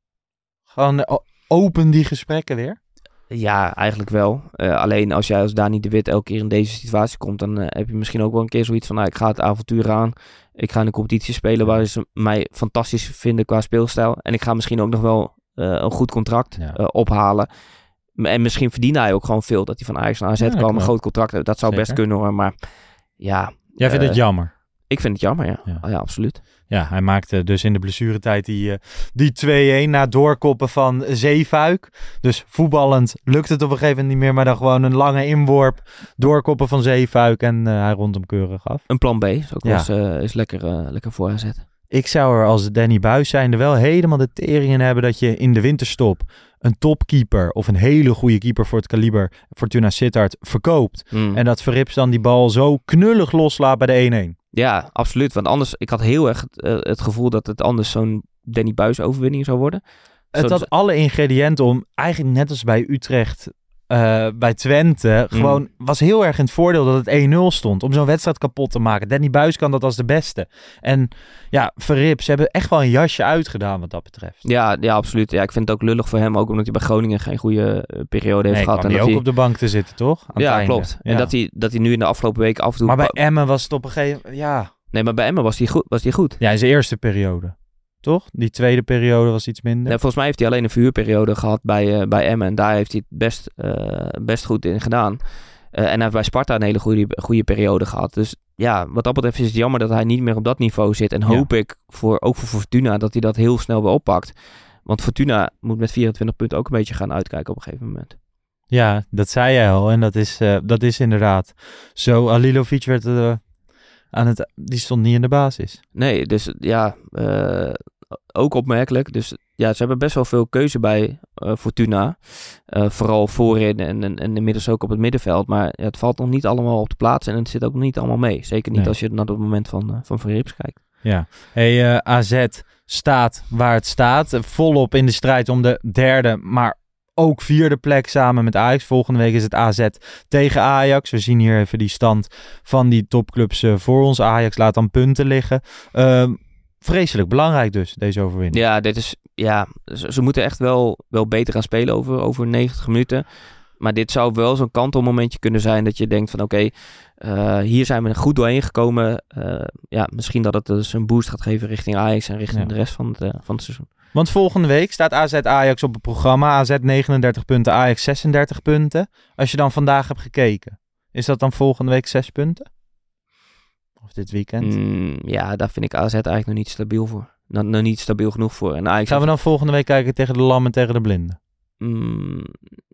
Gewoon open die gesprekken weer? Ja, eigenlijk wel. Uh, alleen als jij als Dani de Wit elke keer in deze situatie komt, dan uh, heb je misschien ook wel een keer zoiets van, nou, ik ga het avontuur aan. Ik ga in een competitie spelen waar ze mij fantastisch vinden qua speelstijl. En ik ga misschien ook nog wel uh, een goed contract ja. uh, ophalen. En misschien verdient hij ook gewoon veel. Dat hij van Ajax naar A Z ja, kwam, een groot contract heeft. Dat zou Zeker. best kunnen hoor, maar ja. Jij vindt uh, het jammer? Ik vind het jammer, ja. Ja, oh, ja absoluut. Ja, hij maakte dus in de blessuretijd die, uh, die twee-een na doorkoppen van Zeefuik. Dus voetballend lukt het op een gegeven moment niet meer, maar dan gewoon een lange inworp, doorkoppen van Zeefuik en uh, hij rond hem keurig af. Een plan B, is ook ja. was, uh, is lekker, uh, lekker voor A Z. Ik zou er als Danny Buis zijnde wel helemaal de tering in hebben dat je in de winterstop een topkeeper of een hele goede keeper voor het kaliber Fortuna Sittard verkoopt. Mm. En dat Verrips dan die bal zo knullig loslaat bij de één-een. Ja, absoluut. Want anders, ik had heel erg het, uh, het gevoel dat het anders zo'n Danny Buis overwinning zou worden. Het zo, had alle ingrediënten om eigenlijk net als bij Utrecht uh, bij Twente gewoon mm. was heel erg in het voordeel dat het één nul stond. Om zo'n wedstrijd kapot te maken. Danny Buis kan dat als de beste. En ja, Verrips, ze hebben echt wel een jasje uitgedaan wat dat betreft. Ja, ja, absoluut. Ja, ik vind het ook lullig voor hem. Ook omdat hij bij Groningen geen goede uh, periode heeft nee, gehad. En dat hij ook hij... op de bank te zitten, toch? Aan ja, klopt. Ja. En dat hij, dat hij nu in de afgelopen weken af en toe... Maar bij Emmen was het op een gegeven moment... Ja. Nee, maar bij Emmen was hij goed. Was hij goed. Ja, in zijn eerste periode. Toch? Die tweede periode was iets minder. Nee, volgens mij heeft hij alleen een verhuurperiode gehad bij, uh, bij Emmen. En daar heeft hij het best, uh, best goed in gedaan. Uh, en hij heeft bij Sparta een hele goede, goede periode gehad. Dus ja, wat dat betreft is het jammer dat hij niet meer op dat niveau zit. En hoop ja. ik, voor, ook voor Fortuna, dat hij dat heel snel weer oppakt. Want Fortuna moet met vierentwintig punten ook een beetje gaan uitkijken op een gegeven moment. Ja, dat zei jij al. En dat is, uh, dat is inderdaad zo. Alilovic werd... Uh, aan het, die stond niet in de basis. Nee, dus ja... Uh, ook opmerkelijk. Dus ja, ze hebben best wel veel keuze bij uh, Fortuna. Uh, vooral voorin en, en, en inmiddels ook op het middenveld. Maar ja, het valt nog niet allemaal op de plaats en het zit ook nog niet allemaal mee. Zeker niet nee. als je naar het moment van, uh, van Verrips kijkt. Ja, hey, uh, A Z staat waar het staat. Volop in de strijd om de derde, maar ook vierde plek samen met Ajax. Volgende week is het A Z tegen Ajax. We zien hier even die stand van die topclubs uh, voor ons. Ajax laat dan punten liggen. Uh, Vreselijk belangrijk dus, deze overwinning. Ja, dit is, ja ze, ze moeten echt wel, wel beter gaan spelen over, over negentig minuten. Maar dit zou wel zo'n kantelmomentje kunnen zijn dat je denkt van oké, okay, uh, hier zijn we er goed doorheen gekomen. Uh, ja, misschien dat het dus een boost gaat geven richting Ajax en richting ja. de rest van het, uh, van het seizoen. Want volgende week staat A Z Ajax op het programma. A Z negenendertig punten, Ajax zesendertig punten. Als je dan vandaag hebt gekeken, is dat dan volgende week zes punten? Of dit weekend? Mm, ja, daar vind ik A Z eigenlijk nog niet stabiel voor. Nog, nog niet stabiel genoeg voor. En Ajax Gaan we dan volgende week kijken tegen de lammen, tegen de blinden? Mm,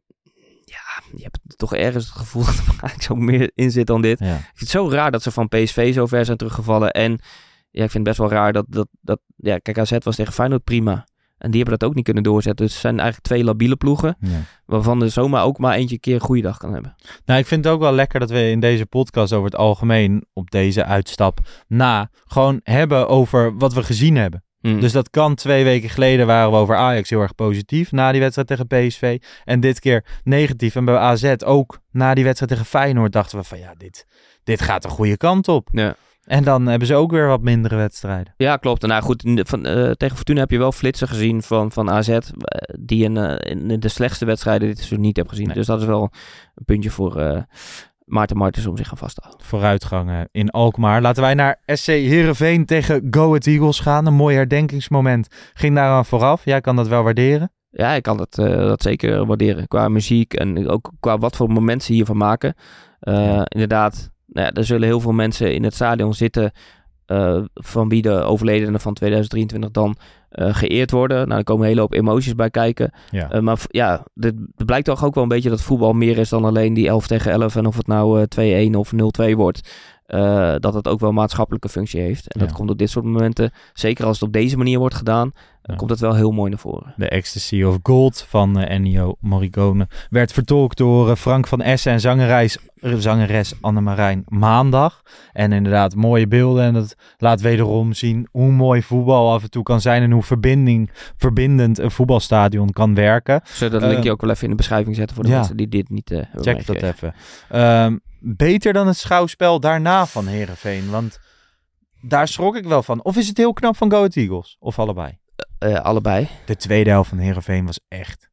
ja, je hebt toch ergens het gevoel dat er Ajax ook meer in zit dan dit. Ja. Ik vind het zo raar dat ze van P S V zo ver zijn teruggevallen. En ja, ik vind het best wel raar dat... dat, dat ja, kijk, A Z was tegen Feyenoord prima. En die hebben dat ook niet kunnen doorzetten. Dus het zijn eigenlijk twee labiele ploegen. Ja. Waarvan er zomaar ook maar eentje keer een goede dag kan hebben. Nou, ik vind het ook wel lekker dat we in deze podcast over het algemeen op deze uitstap na gewoon hebben over wat we gezien hebben. Mm. Dus dat kan twee weken geleden waren we over Ajax heel erg positief na die wedstrijd tegen P S V. En dit keer negatief. En bij A Z ook na die wedstrijd tegen Feyenoord dachten we van ja, dit, dit gaat de goede kant op. Ja. En dan hebben ze ook weer wat mindere wedstrijden. Ja, klopt. En nou goed, van, uh, tegen Fortuna heb je wel flitsen gezien van, van A Z... Uh, die in, uh, in de slechtste wedstrijden dit seizoen niet heb gezien. Nee. Dus dat is wel een puntje voor uh, Maarten Martens om zich aan vast te houden. Vooruitgang in Alkmaar. Laten wij naar S C Heerenveen tegen Go Ahead Eagles gaan. Een mooi herdenkingsmoment ging daaraan vooraf. Jij kan dat wel waarderen? Ja, ik kan dat, uh, dat zeker waarderen. Qua muziek en ook qua wat voor moment ze hiervan maken. Uh, ja. Inderdaad... Nou ja, er zullen heel veel mensen in het stadion zitten uh, van wie de overledenen van tweeduizend drieëntwintig dan uh, geëerd worden. Nou, er komen een hele hoop emoties bij kijken. Ja. Uh, maar v- ja, het blijkt toch ook wel een beetje dat voetbal meer is dan alleen die elf tegen elf. En of het nou uh, twee-een of nul-twee wordt. Uh, dat het ook wel een maatschappelijke functie heeft. En ja. dat komt op dit soort momenten, zeker als het op deze manier wordt gedaan, dan ja. komt het wel heel mooi naar voren. De Ecstasy of Gold van uh, Ennio Morricone werd vertolkt door uh, Frank van Essen en zangeres, zangeres Annemarijn Maandag. En inderdaad mooie beelden en dat laat wederom zien hoe mooi voetbal af en toe kan zijn en hoe verbinding, verbindend een voetbalstadion kan werken. Zullen we dat linkje uh, ook wel even in de beschrijving zetten voor de ja. mensen die dit niet uh, hebben Check dat even. Um, Beter dan het schouwspel daarna van Heerenveen. Want daar schrok ik wel van. Of is het heel knap van Go Ahead Eagles? Of allebei? Uh, uh, allebei. De tweede helft van Heerenveen was echt,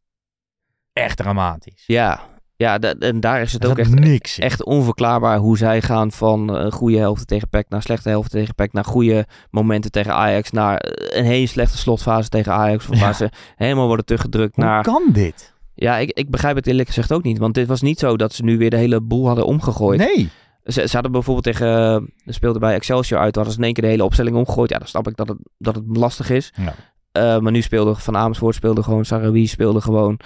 echt dramatisch. Ja, ja d- en daar is het er ook echt, niks echt onverklaarbaar hoe zij gaan van uh, goede helften tegen P E C naar slechte helften tegen P E C, naar goede momenten tegen Ajax, naar een hele slechte slotfase tegen Ajax, waar ja. ze helemaal worden teruggedrukt. Hoe naar... kan dit? Ja, ik, ik begrijp het eerlijk gezegd ook niet. Want dit was niet zo dat ze nu weer de hele boel hadden omgegooid. Nee. Ze, ze hadden bijvoorbeeld tegen... Uh, ze speelden bij Excelsior uit. Hadden ze in één keer de hele opstelling omgegooid. Ja, dan snap ik dat het, dat het lastig is. Ja. Uh, maar nu speelde Van Amersfoort speelde gewoon. Sarawi speelde gewoon.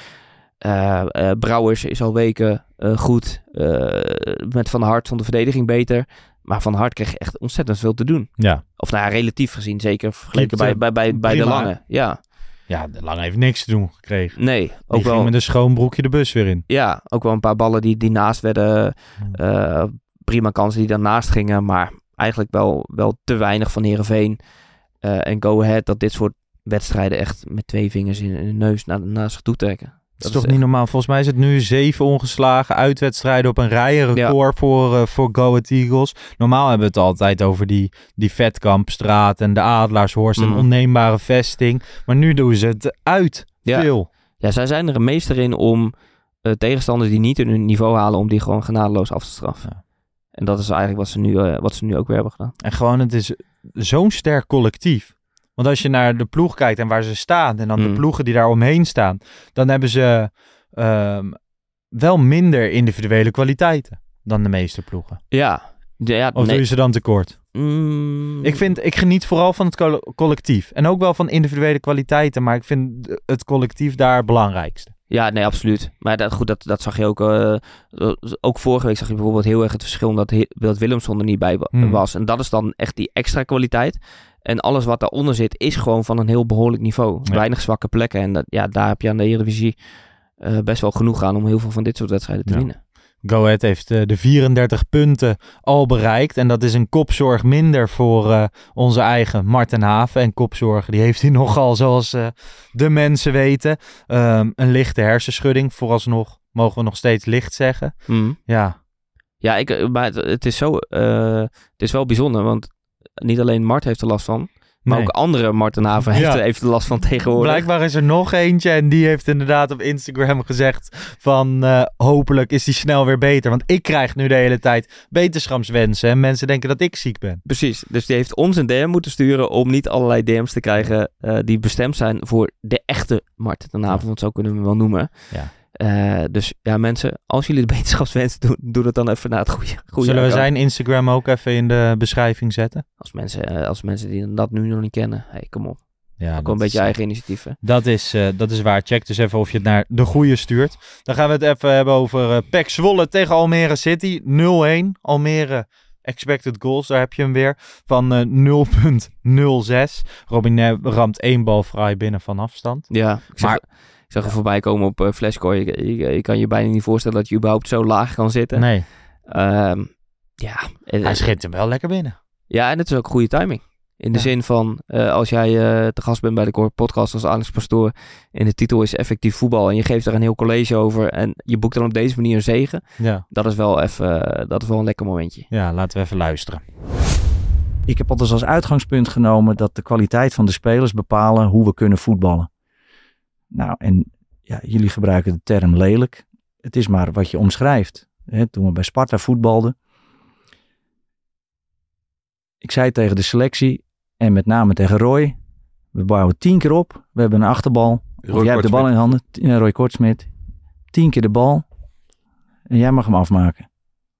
Uh, uh, Brouwers is al weken uh, goed. Uh, met Van Hart van de verdediging beter. Maar Van Hart kreeg echt ontzettend veel te doen. Ja. Of nou ja, relatief gezien. Zeker vergeleken bij, bij, bij, bij de Lange. Ja. Ja, de Lange heeft niks te doen gekregen. Nee, ook die wel. ging met een schoon broekje de bus weer in. Ja, ook wel een paar ballen die, die naast werden. Uh, prima kansen die daarnaast gingen. Maar eigenlijk wel, wel te weinig van Heerenveen. Uh, en Go Ahead dat dit soort wedstrijden echt met twee vingers in, in de neus naar, naar zich toe trekken. Dat is toch niet normaal. Volgens mij is het nu zeven ongeslagen uitwedstrijden op een rij. Een record ja. voor, uh, voor Go Ahead Eagles. Normaal hebben we het altijd over die, die Vetkampstraat en de Adelaarshorst. Mm. Een onneembare vesting. Maar nu doen ze het uit. Ja. Veel. Ja, zij zijn er een meester in om uh, tegenstanders die niet in hun niveau halen, om die gewoon genadeloos af te straffen. Ja. En dat is eigenlijk wat ze, nu, uh, wat ze nu ook weer hebben gedaan. En gewoon, het is zo'n sterk collectief. Want als je naar de ploeg kijkt en waar ze staan, en dan mm. de ploegen die daar omheen staan, dan hebben ze um, wel minder individuele kwaliteiten dan de meeste ploegen. Ja. De, ja of nee. doe je ze dan tekort? Mm. Ik vind, ik geniet vooral van het co- collectief. En ook wel van individuele kwaliteiten, maar ik vind het collectief daar het belangrijkste. Ja, nee, absoluut. Maar dat, goed, dat, dat zag je ook. Uh, ook vorige week zag je bijvoorbeeld heel erg het verschil dat, dat Willemson er niet bij was. Hmm. En dat is dan echt die extra kwaliteit. En alles wat daaronder zit is gewoon van een heel behoorlijk niveau. Ja. Weinig zwakke plekken. En dat, ja, daar heb je aan de Eredivisie uh, best wel genoeg aan om heel veel van dit soort wedstrijden te ja. winnen. Go Ahead heeft uh, de vierendertig punten al bereikt. En dat is een kopzorg minder voor uh, onze eigen Marten Haven. En kopzorg die heeft hij nogal, zoals uh, de mensen weten. Um, een lichte hersenschudding. Vooralsnog mogen we nog steeds licht zeggen. Mm. Ja, ja ik, maar het, het is zo... Uh, het is wel bijzonder, want niet alleen Mart heeft er last van... Maar nee. ook andere Marten Haven heeft, ja. heeft er last van tegenwoordig. Blijkbaar is er nog eentje en die heeft inderdaad op Instagram gezegd van uh, hopelijk is die snel weer beter. Want ik krijg nu de hele tijd beterschapswensen en mensen denken dat ik ziek ben. Precies, dus die heeft ons een D M moeten sturen om niet allerlei D M's te krijgen uh, die bestemd zijn voor de echte Marten Haven, ja. want zo kunnen we hem wel noemen. Ja. Uh, dus ja mensen, als jullie de beterschapswensen doen, doe dat dan even naar het goede. goede Zullen we zijn Instagram ook even in de beschrijving zetten? Als mensen, uh, als mensen die dat nu nog niet kennen, hey, kom op. Ja, ook wel een beetje is, eigen initiatieven. Dat is, uh, dat is waar. Check dus even of je het naar de goede stuurt. Dan gaan we het even hebben over uh, P E C Zwolle tegen Almere City. nul-een. Almere expected goals, daar heb je hem weer. Van uh, nul komma nul zes. Robin ramt één bal vrij binnen van afstand. Ja, ik zeg, maar... Ik zag er voorbij komen op uh, Flashscore. Je, je, je kan je bijna niet voorstellen dat je überhaupt zo laag kan zitten. Nee. Um, ja. Hij schiet hem wel lekker binnen. Ja, en het is ook goede timing. In de ja. zin van, uh, als jij uh, te gast bent bij de Core Podcast als Alex Pastoor en de titel is effectief voetbal en je geeft er een heel college over en je boekt dan op deze manier een zege. Ja. Dat is wel even, uh, dat is wel een lekker momentje. Ja, laten we even luisteren. Ik heb altijd als uitgangspunt genomen dat de kwaliteit van de spelers bepalen hoe we kunnen voetballen. Nou, en ja, jullie gebruiken de term lelijk. Het is maar wat je omschrijft. Hè, toen we bij Sparta voetbalden. Ik zei tegen de selectie en met name tegen Roy. We bouwen tien keer op. We hebben een achterbal. Of jij hebt de bal in handen. Ja, Roy Kortsmit. Tien keer de bal. En jij mag hem afmaken.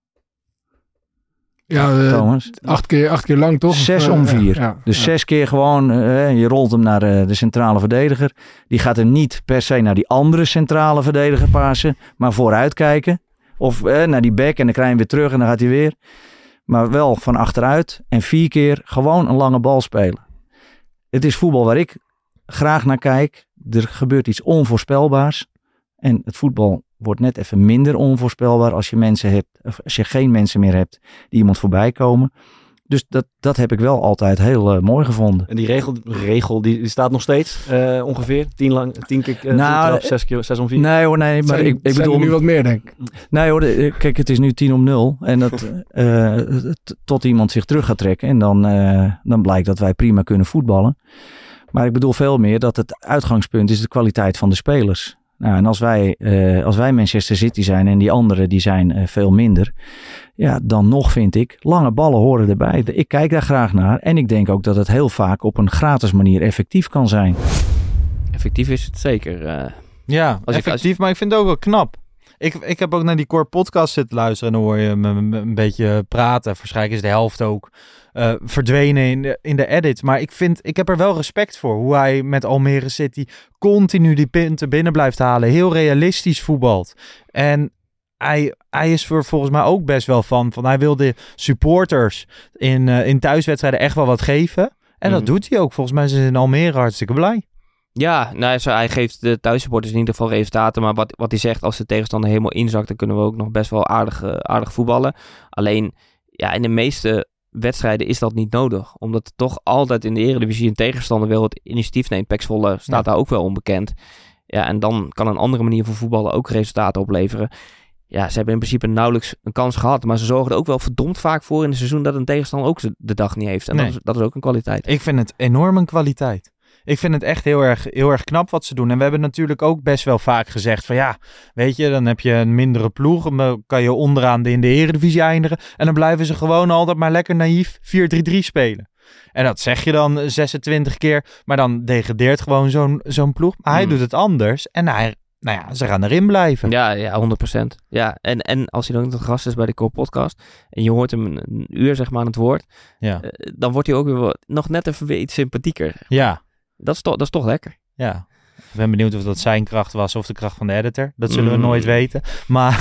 Ja, uh, Thomas. Acht keer, acht keer lang toch? Zes uh, om vier. Ja, ja, dus ja. zes keer gewoon, uh, je rolt hem naar uh, de centrale verdediger. Die gaat hem niet per se naar die andere centrale verdediger pasen, maar vooruit kijken. Of uh, naar die back en dan krijg je hem weer terug en dan gaat hij weer. Maar wel van achteruit en vier keer gewoon een lange bal spelen. Het is voetbal waar ik graag naar kijk. Er gebeurt iets onvoorspelbaars. En het voetbal wordt net even minder onvoorspelbaar als je mensen hebt, of als je geen mensen meer hebt die iemand voorbij komen. Dus dat, dat heb ik wel altijd heel uh, mooi gevonden. En die regel, regel die, die staat nog steeds uh, ongeveer? Tien, lang, tien keer uh, nou, trap, zes, keer, zes om vier? Nee hoor, nee. Maar zijn, ik, ik zijn bedoel er nu wat meer, denk ik. Nee hoor, kijk, het is nu tien om nul. En dat uh, t- tot iemand zich terug gaat trekken. En dan, uh, dan blijkt dat wij prima kunnen voetballen. Maar ik bedoel veel meer dat het uitgangspunt is de kwaliteit van de spelers. Nou, en als wij, uh, als wij Manchester City zijn en die anderen die zijn uh, veel minder. Ja, dan nog vind ik, lange ballen horen erbij. Ik kijk daar graag naar. En ik denk ook dat het heel vaak op een gratis manier effectief kan zijn. Effectief is het zeker. Uh, ja, als effectief, ik, als... maar ik vind het ook wel knap. Ik, ik heb ook naar die Core Podcast zitten luisteren en dan hoor je me een beetje praten. Waarschijnlijk is de helft ook uh, verdwenen in de, in de edit. Maar ik, vind, ik heb er wel respect voor hoe hij met Almere City continu die punten binnen blijft halen. Heel realistisch voetbalt. En hij, hij is er volgens mij ook best wel van. van hij wil de supporters in, uh, in thuiswedstrijden echt wel wat geven. En mm. dat doet hij ook. Volgens mij zijn ze in Almere hartstikke blij. Ja, nou, hij geeft de thuissupporters in ieder geval resultaten. Maar wat, wat hij zegt, als de tegenstander helemaal inzakt, dan kunnen we ook nog best wel aardig, uh, aardig voetballen. Alleen, ja, in de meeste wedstrijden is dat niet nodig. Omdat er toch altijd in de Eredivisie een tegenstander wel het initiatief neemt. P E C Zwolle staat ja. daar ook wel onbekend. Ja, en dan kan een andere manier van voetballen ook resultaten opleveren. Ja, ze hebben in principe nauwelijks een kans gehad. Maar ze zorgen er ook wel verdomd vaak voor in het seizoen dat een tegenstander ook de dag niet heeft. En Nee. dat, is, dat is ook een kwaliteit. Ik vind het enorm een kwaliteit. Ik vind het echt heel erg, heel erg knap wat ze doen. En we hebben natuurlijk ook best wel vaak gezegd van ja, weet je, dan heb je een mindere ploeg. Dan kan je onderaan de, in de Eredivisie eindigen. En dan blijven ze gewoon altijd maar lekker naïef vier drie drie spelen. En dat zeg je dan zesentwintig keer. Maar dan degradeert gewoon zo'n, zo'n ploeg. Maar hij Hmm. doet het anders. En hij, nou ja, ze gaan erin blijven. Ja, ja, honderd procent. Ja, en, en als hij dan ook nog gast is bij de Core Podcast en je hoort hem een, een uur zeg maar aan het woord, Ja, eh, dan wordt hij ook weer wat, nog net even weer iets sympathieker. ja. Dat is toch, dat is toch lekker. Ja, ik ben benieuwd of dat zijn kracht was of de kracht van de editor. Dat zullen we Mm. nooit weten. Maar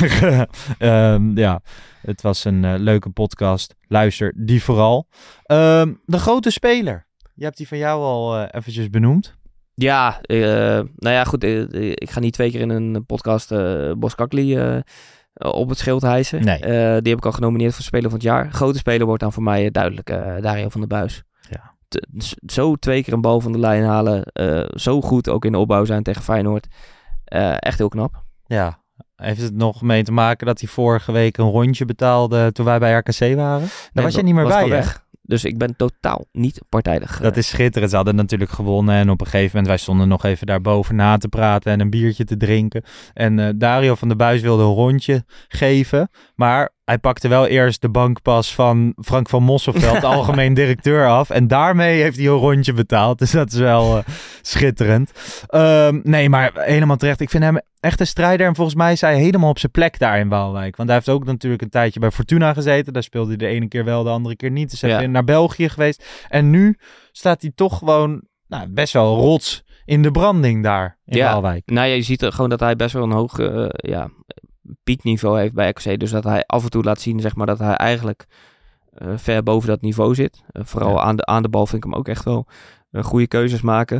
um, ja, het was een uh, leuke podcast. Luister die vooral. Um, de grote speler. Je hebt die van jou al uh, eventjes benoemd. Ja, uh, nou ja, goed. Uh, ik ga niet twee keer in een podcast uh, Bos Kakli uh, op het schild hijsen. Nee. Uh, die heb ik al genomineerd voor Speler van het Jaar. Grote speler wordt dan voor mij uh, duidelijk uh, Dario van der Buijs. Ja. Te, zo twee keer een bal van de lijn halen. Uh, zo goed ook in de opbouw zijn tegen Feyenoord. Uh, echt heel knap. Ja, heeft het nog mee te maken dat hij vorige week een rondje betaalde toen wij bij R K C waren? Daar Nee, was je niet meer was bij, al hè? weg. Dus ik ben totaal niet partijdig. Dat is schitterend. Ze hadden natuurlijk gewonnen. En op een gegeven moment, wij stonden nog even daarboven na te praten en een biertje te drinken. En uh, Dario van der Buijs wilde een rondje geven. Maar hij pakte wel eerst de bankpas van Frank van Mosselveld, de algemeen directeur, af. En daarmee heeft hij een rondje betaald. Dus dat is wel uh, schitterend. Um, nee, maar helemaal terecht. Ik vind hem echt een strijder. En volgens mij is hij helemaal op zijn plek daar in Waalwijk. Want hij heeft ook natuurlijk een tijdje bij Fortuna gezeten. Daar speelde hij de ene keer wel, de andere keer niet. Dus hij is Ja. naar België geweest. En nu staat hij toch gewoon nou, best wel rots in de branding daar in Ja. Waalwijk. Nou ja, je ziet er gewoon dat hij best wel een hoog uh, ja, piekniveau heeft bij R K C. Dus dat hij af en toe laat zien zeg maar, dat hij eigenlijk uh, ver boven dat niveau zit. Uh, vooral Ja. aan, de, aan de bal vind ik hem ook echt wel uh, goede keuzes maken.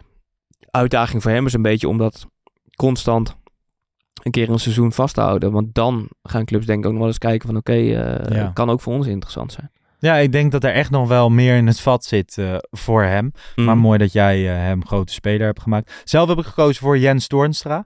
Uitdaging voor hem is een beetje om dat constant een keer een seizoen vast te houden. Want dan gaan clubs denk ik ook nog wel eens kijken van oké, okay, uh, Ja. kan ook voor ons interessant zijn. Ja, ik denk dat er echt nog wel meer in het vat zit uh, voor hem. Mm. Maar mooi dat jij uh, hem grote speler hebt gemaakt. Zelf heb ik gekozen voor Jens Toornstra.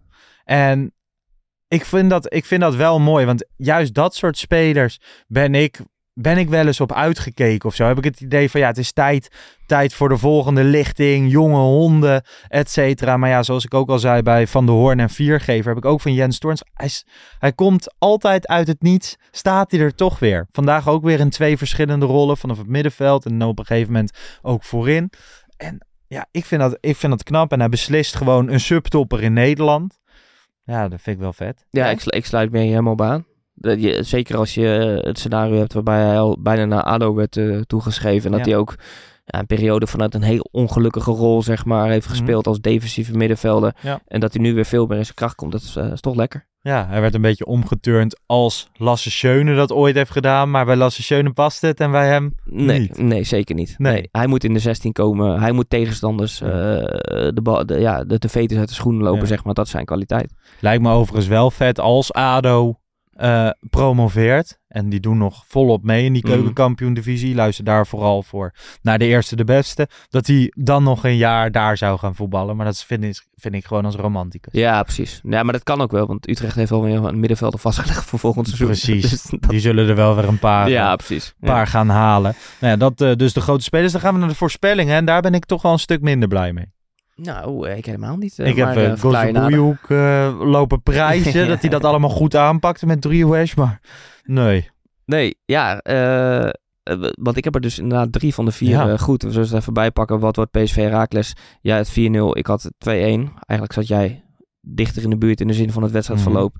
En ik vind dat, ik vind dat wel mooi. Want juist dat soort spelers ben ik, ben ik wel eens op uitgekeken of zo. Heb ik het idee van ja, het is tijd, tijd voor de volgende lichting. Jonge honden, et cetera. Maar ja, zoals ik ook al zei bij Van der Hoorn en Viergever, heb ik ook van Jens Toornstra. Hij, is, hij komt altijd uit het niets. Staat hij er toch weer. Vandaag ook weer in twee verschillende rollen. Vanaf het middenveld en op een gegeven moment ook voorin. En ja, ik vind dat, ik vind dat knap. En hij beslist gewoon een subtopper in Nederland. Ja, dat vind ik wel vet. Ja, ik, ik sluit me helemaal op aan. Dat je, zeker als je het scenario hebt waarbij hij al bijna naar ADO werd uh, toegeschreven. En dat Ja. hij ook ja, een periode vanuit een heel ongelukkige rol zeg maar, heeft Mhm. gespeeld als defensieve middenvelder. Ja. En dat hij nu weer veel meer in zijn kracht komt. Dat is, uh, is toch lekker. Ja, hij werd een beetje omgeturnd als Lasse Schöne dat ooit heeft gedaan. Maar bij Lasse Schöne past het en bij hem Nee, niet. nee zeker niet. Nee. Nee. Hij moet in de zestien komen. Hij moet tegenstanders uh, de, bal, de, ja, de, de veters uit de schoenen lopen, Ja. zeg maar. Dat is zijn kwaliteit. Lijkt me overigens wel vet als ADO uh, promoveert. En die doen nog volop mee in die Mhm. keukenkampioen-divisie. Luister daar vooral voor naar de eerste de beste. Dat hij dan nog een jaar daar zou gaan voetballen. Maar dat vind ik, vind ik gewoon als romanticus. Ja, precies. Ja, maar dat kan ook wel. Want Utrecht heeft alweer een middenvelder vastgelegd voor volgend seizoen. Precies. Dus dat- Die zullen er wel weer een paar, ja, uh, precies. paar Ja. gaan halen. Nou ja, dat uh, dus de grote spelers. Dan gaan we naar de voorspellingen. En daar ben ik toch wel een stuk minder blij mee. Nou, ik helemaal niet. uh, ik heb maar, uh, uh, verklaar je nader. Gosdenboeihoek uh, lopen prijzen. Ja. Dat hij dat allemaal goed aanpakte met driehoes. Maar nee. Nee, ja, uh, uh, want ik heb er dus inderdaad drie van de vier Ja. uh, goed. We zullen het even bijpakken. Wat wordt P S V Heracles? Jij had vier nul, ik had twee-een. Eigenlijk zat jij dichter in de buurt in de zin van het wedstrijdverloop.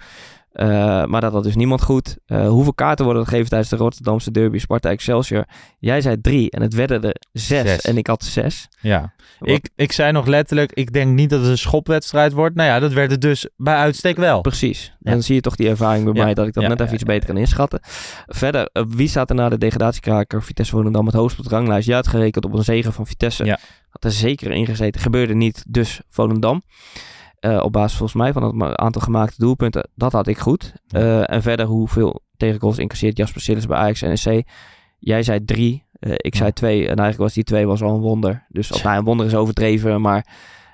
Uh, maar dat had dus niemand goed. Uh, hoeveel kaarten worden er gegeven tijdens de Rotterdamse derby Sparta Excelsior? Jij zei drie en het werden er zes, Zes. en ik had zes. Ja, Wat- ik, ik zei nog letterlijk, ik denk niet dat het een schopwedstrijd wordt. Nou ja, dat werd het dus bij uitstek wel. Precies. Ja. Dan zie je toch die ervaring bij Ja. mij dat ik dat Ja, net even ja, iets ja, beter kan inschatten. Verder, uh, wie staat er na de degradatiekraker Vitesse Volendam het hoogst op de ranglijst? Je had gerekend op een zege van Vitesse. Ja. Had er zeker in gezeten. Gebeurde niet, dus Volendam. Uh, op basis volgens mij van het ma- aantal gemaakte doelpunten. Dat had ik goed. Uh, en verder hoeveel tegengoals incasseert Jasper Sillis bij Ajax en N E C. Jij zei drie. Uh, ik Ja. zei twee. En eigenlijk was die twee was al een wonder. Dus of, nou, een wonder is overdreven. Maar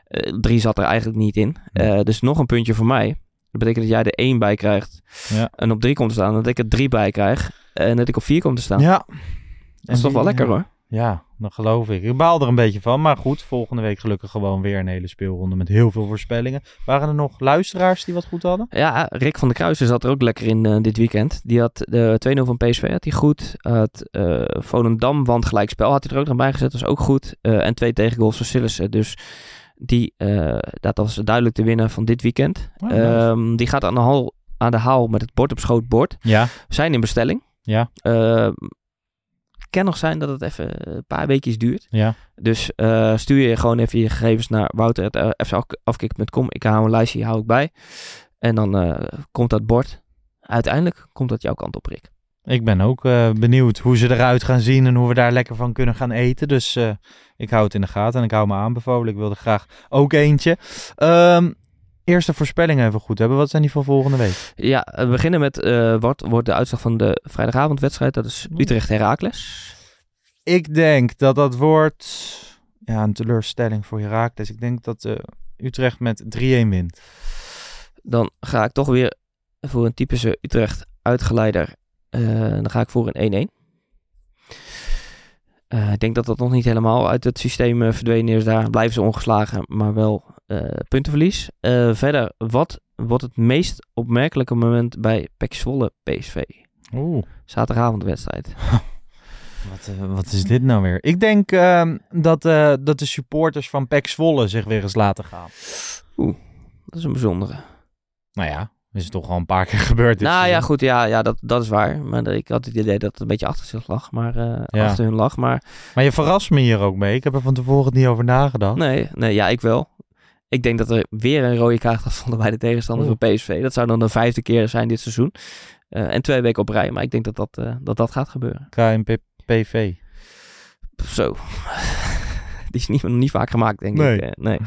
Uh, drie zat er eigenlijk niet in. Uh, dus nog een puntje voor mij. Dat betekent dat jij er één bij krijgt. Ja. En op drie komt te staan. Dat ik er drie bij krijg. En dat ik op vier kom te staan. Ja. Dat is toch wel lekker hoor. Ja, dat geloof ik. Ik baal er een beetje van. Maar goed, volgende week gelukkig gewoon weer een hele speelronde met heel veel voorspellingen. Waren er nog luisteraars die wat goed hadden? Ja, Rick van der Kruijsen zat er ook lekker in uh, dit weekend. Die had de twee nul van P S V had hij goed. Had uh, Volendam, want gelijkspel had hij er ook nog bij gezet. Dat was ook goed. Uh, en twee tegengoals van Sillissen. Dus die, uh, dat was duidelijk de winnaar van dit weekend. Oh, nice. um, die gaat aan de, hal, aan de haal met het bord op schoot bord. Ja. We zijn in bestelling. Ja. Uh, kan nog zijn dat het even een paar weekjes duurt. Ja. Dus uh, stuur je gewoon even je gegevens naar wouter punt f c afkikken punt com. Ik hou een lijstje, hou ik bij. En dan uh, komt dat bord. Uiteindelijk komt dat jouw kant op, Rick. Ik ben ook uh, benieuwd hoe ze eruit gaan zien en hoe we daar lekker van kunnen gaan eten. Dus uh, ik hou het in de gaten en ik hou me aanbevolen. Ik wilde graag ook eentje. Um, Eerste voorspellingen even goed hebben. Wat zijn die van volgende week? Ja, we beginnen met uh, wat wordt de uitslag van de vrijdagavondwedstrijd. Dat is Utrecht-Heracles. Ik denk dat dat wordt ja, een teleurstelling voor Heracles. Ik denk dat uh, Utrecht met drie-een wint. Dan ga ik toch weer voor een typische Utrecht-uitgeleider. Uh, dan ga ik voor een één-één. Uh, ik denk dat dat nog niet helemaal uit het systeem uh, verdwenen is. Daar blijven ze ongeslagen, maar wel uh, puntenverlies. Uh, verder, wat wordt het meest opmerkelijke moment bij P E C Zwolle P S V? Oeh. Zaterdagavondwedstrijd. Wat, uh, wat is dit nou weer? Ik denk uh, dat, uh, dat de supporters van P E C Zwolle zich weer eens laten gaan. Oeh, dat is een bijzondere. Nou ja, is het toch al een paar keer gebeurd. Nou seizoen. ja, goed, ja, ja dat, dat is waar. Maar de, ik had het idee dat het een beetje achter zich lag, maar uh, ja. achter hun lag. Maar... maar je verrast me hier ook mee. Ik heb er van tevoren niet over nagedacht. Nee, nee, ja, ik wel. Ik denk dat er weer een rode kaart gaat vallen bij de tegenstander van P S V. Dat zou dan de vijfde keer zijn dit seizoen. Uh, en twee weken op rij, maar ik denk dat dat, uh, dat, dat gaat gebeuren. K N P P V. Zo. Die is niet, nog niet vaak gemaakt, denk nee. ik. Uh, nee.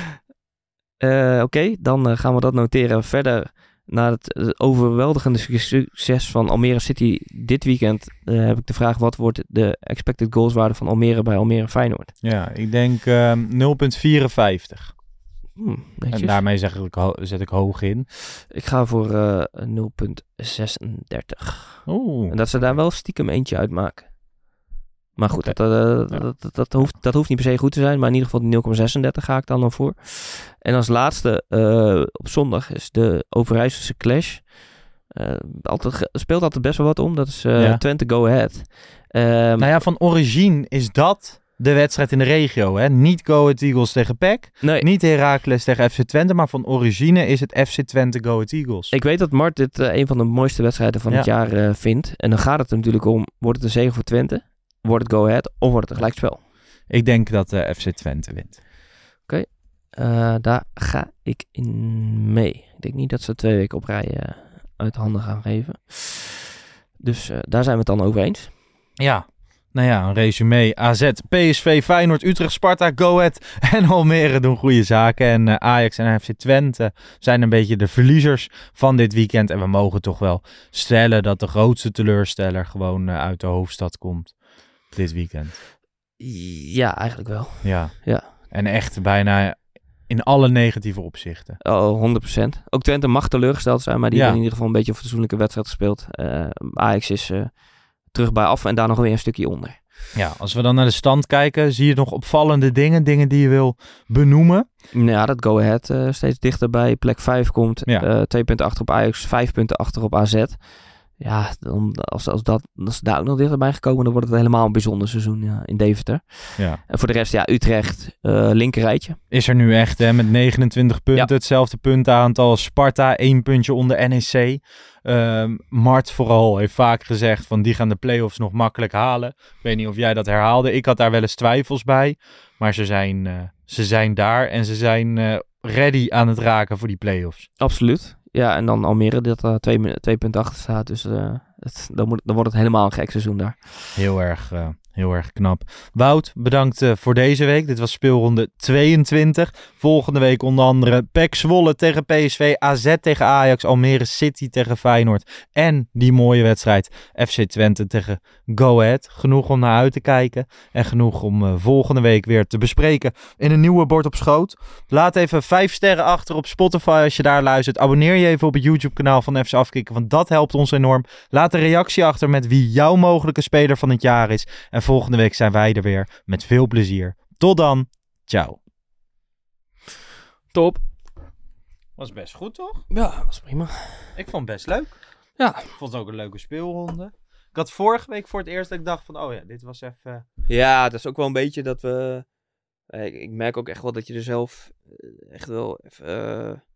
Uh, Oké, okay, dan uh, gaan we dat noteren. Verder, na het overweldigende succes van Almere City dit weekend, uh, heb ik de vraag: wat wordt de expected goals waarde van Almere bij Almere Feyenoord? Ja, ik denk uh, nul komma vierenvijftig. Hmm, en daarmee zeg ik, zet ik hoog in. Ik ga voor uh, nul komma zesendertig. Oeh. En dat ze daar wel stiekem eentje uitmaken. Maar goed, dat, uh, ja. dat, dat, dat, hoeft, dat hoeft niet per se goed te zijn. Maar in ieder geval die nul komma zesendertig ga ik dan nog voor. En als laatste uh, op zondag is de Overijsselse clash. Uh, altijd, speelt altijd best wel wat om. Dat is uh, ja. Twente Go Ahead. Um, nou ja, van origine is dat de wedstrijd in de regio. Hè? Niet Go Ahead Eagles tegen P E C. Nee. Niet Heracles tegen F C Twente. Maar van origine is het F C Twente Go Ahead Eagles. Ik weet dat Mart dit uh, een van de mooiste wedstrijden van ja. het jaar uh, vindt. En dan gaat het er natuurlijk om, wordt het een zege voor Twente? Wordt het Go Ahead of wordt het een gelijkspel? Ik denk dat uh, F C Twente wint. Oké, okay. uh, daar ga ik in mee. Ik denk niet dat ze twee weken op rij uh, uit handen gaan geven. Dus uh, daar zijn we het dan over eens. Ja, nou ja, een resume. A Z, P S V, Feyenoord, Utrecht, Sparta, Go Ahead en Almere doen goede zaken. En uh, Ajax en F C Twente zijn een beetje de verliezers van dit weekend. En we mogen toch wel stellen dat de grootste teleursteller gewoon uh, uit de hoofdstad komt. Dit weekend. Ja, eigenlijk wel. Ja. ja. En echt bijna in alle negatieve opzichten. Oh, honderd procent. Ook Twente mag teleurgesteld zijn, maar die ja. hebben in ieder geval een beetje een fatsoenlijke wedstrijd gespeeld. Uh, Ajax is uh, terug bij af en daar nog weer een stukje onder. Ja, als we dan naar de stand kijken, zie je nog opvallende dingen, dingen die je wil benoemen? Ja, dat Go Ahead uh, steeds dichter bij plek vijf komt. Ja. Uh, twee punten achter op Ajax, vijf punten achter op A Z. Ja, dan, als, als, dat, als ze daar ook nog dichterbij gekomen, dan wordt het helemaal een bijzonder seizoen ja, in Deventer. Ja. En voor de rest, ja, Utrecht, uh, linkerrijtje. Is er nu echt, hè, met negenentwintig punten, ja. hetzelfde puntenaantal als Sparta, één puntje onder N E C. Uh, Mart vooral heeft vaak gezegd van die gaan de play-offs nog makkelijk halen. Ik weet niet of jij dat herhaalde. Ik had daar wel eens twijfels bij, maar ze zijn, uh, ze zijn daar en ze zijn uh, ready aan het raken voor die play-offs. Absoluut. Ja, en dan Almere dat er uh, twee, twee punten achter staat. Dus uh, het, dan, moet, dan wordt het helemaal een gek seizoen daar. Heel erg, uh, Heel erg knap. Wout, bedankt uh, voor deze week. Dit was speelronde tweeëntwintig. Volgende week onder andere P E C Zwolle tegen P S V, A Z tegen Ajax, Almere City tegen Feyenoord en die mooie wedstrijd F C Twente tegen Go Ahead. Genoeg om naar uit te kijken en genoeg om uh, volgende week weer te bespreken in een nieuwe Bord op Schoot. Laat even vijf sterren achter op Spotify als je daar luistert. Abonneer je even op het YouTube kanaal van F C Afkikken, want dat helpt ons enorm. Laat een reactie achter met wie jouw mogelijke speler van het jaar is. En volgende week zijn wij er weer met veel plezier. Tot dan. Ciao. Top. Was best goed, toch? Ja, was prima. Ik vond het best leuk. Ja. Ik vond het ook een leuke speelronde. Ik had vorige week voor het eerst dat ik dacht van, oh ja, dit was even... Ja, dat is ook wel een beetje dat we... Ik, ik merk ook echt wel dat je er zelf echt wel even... Uh,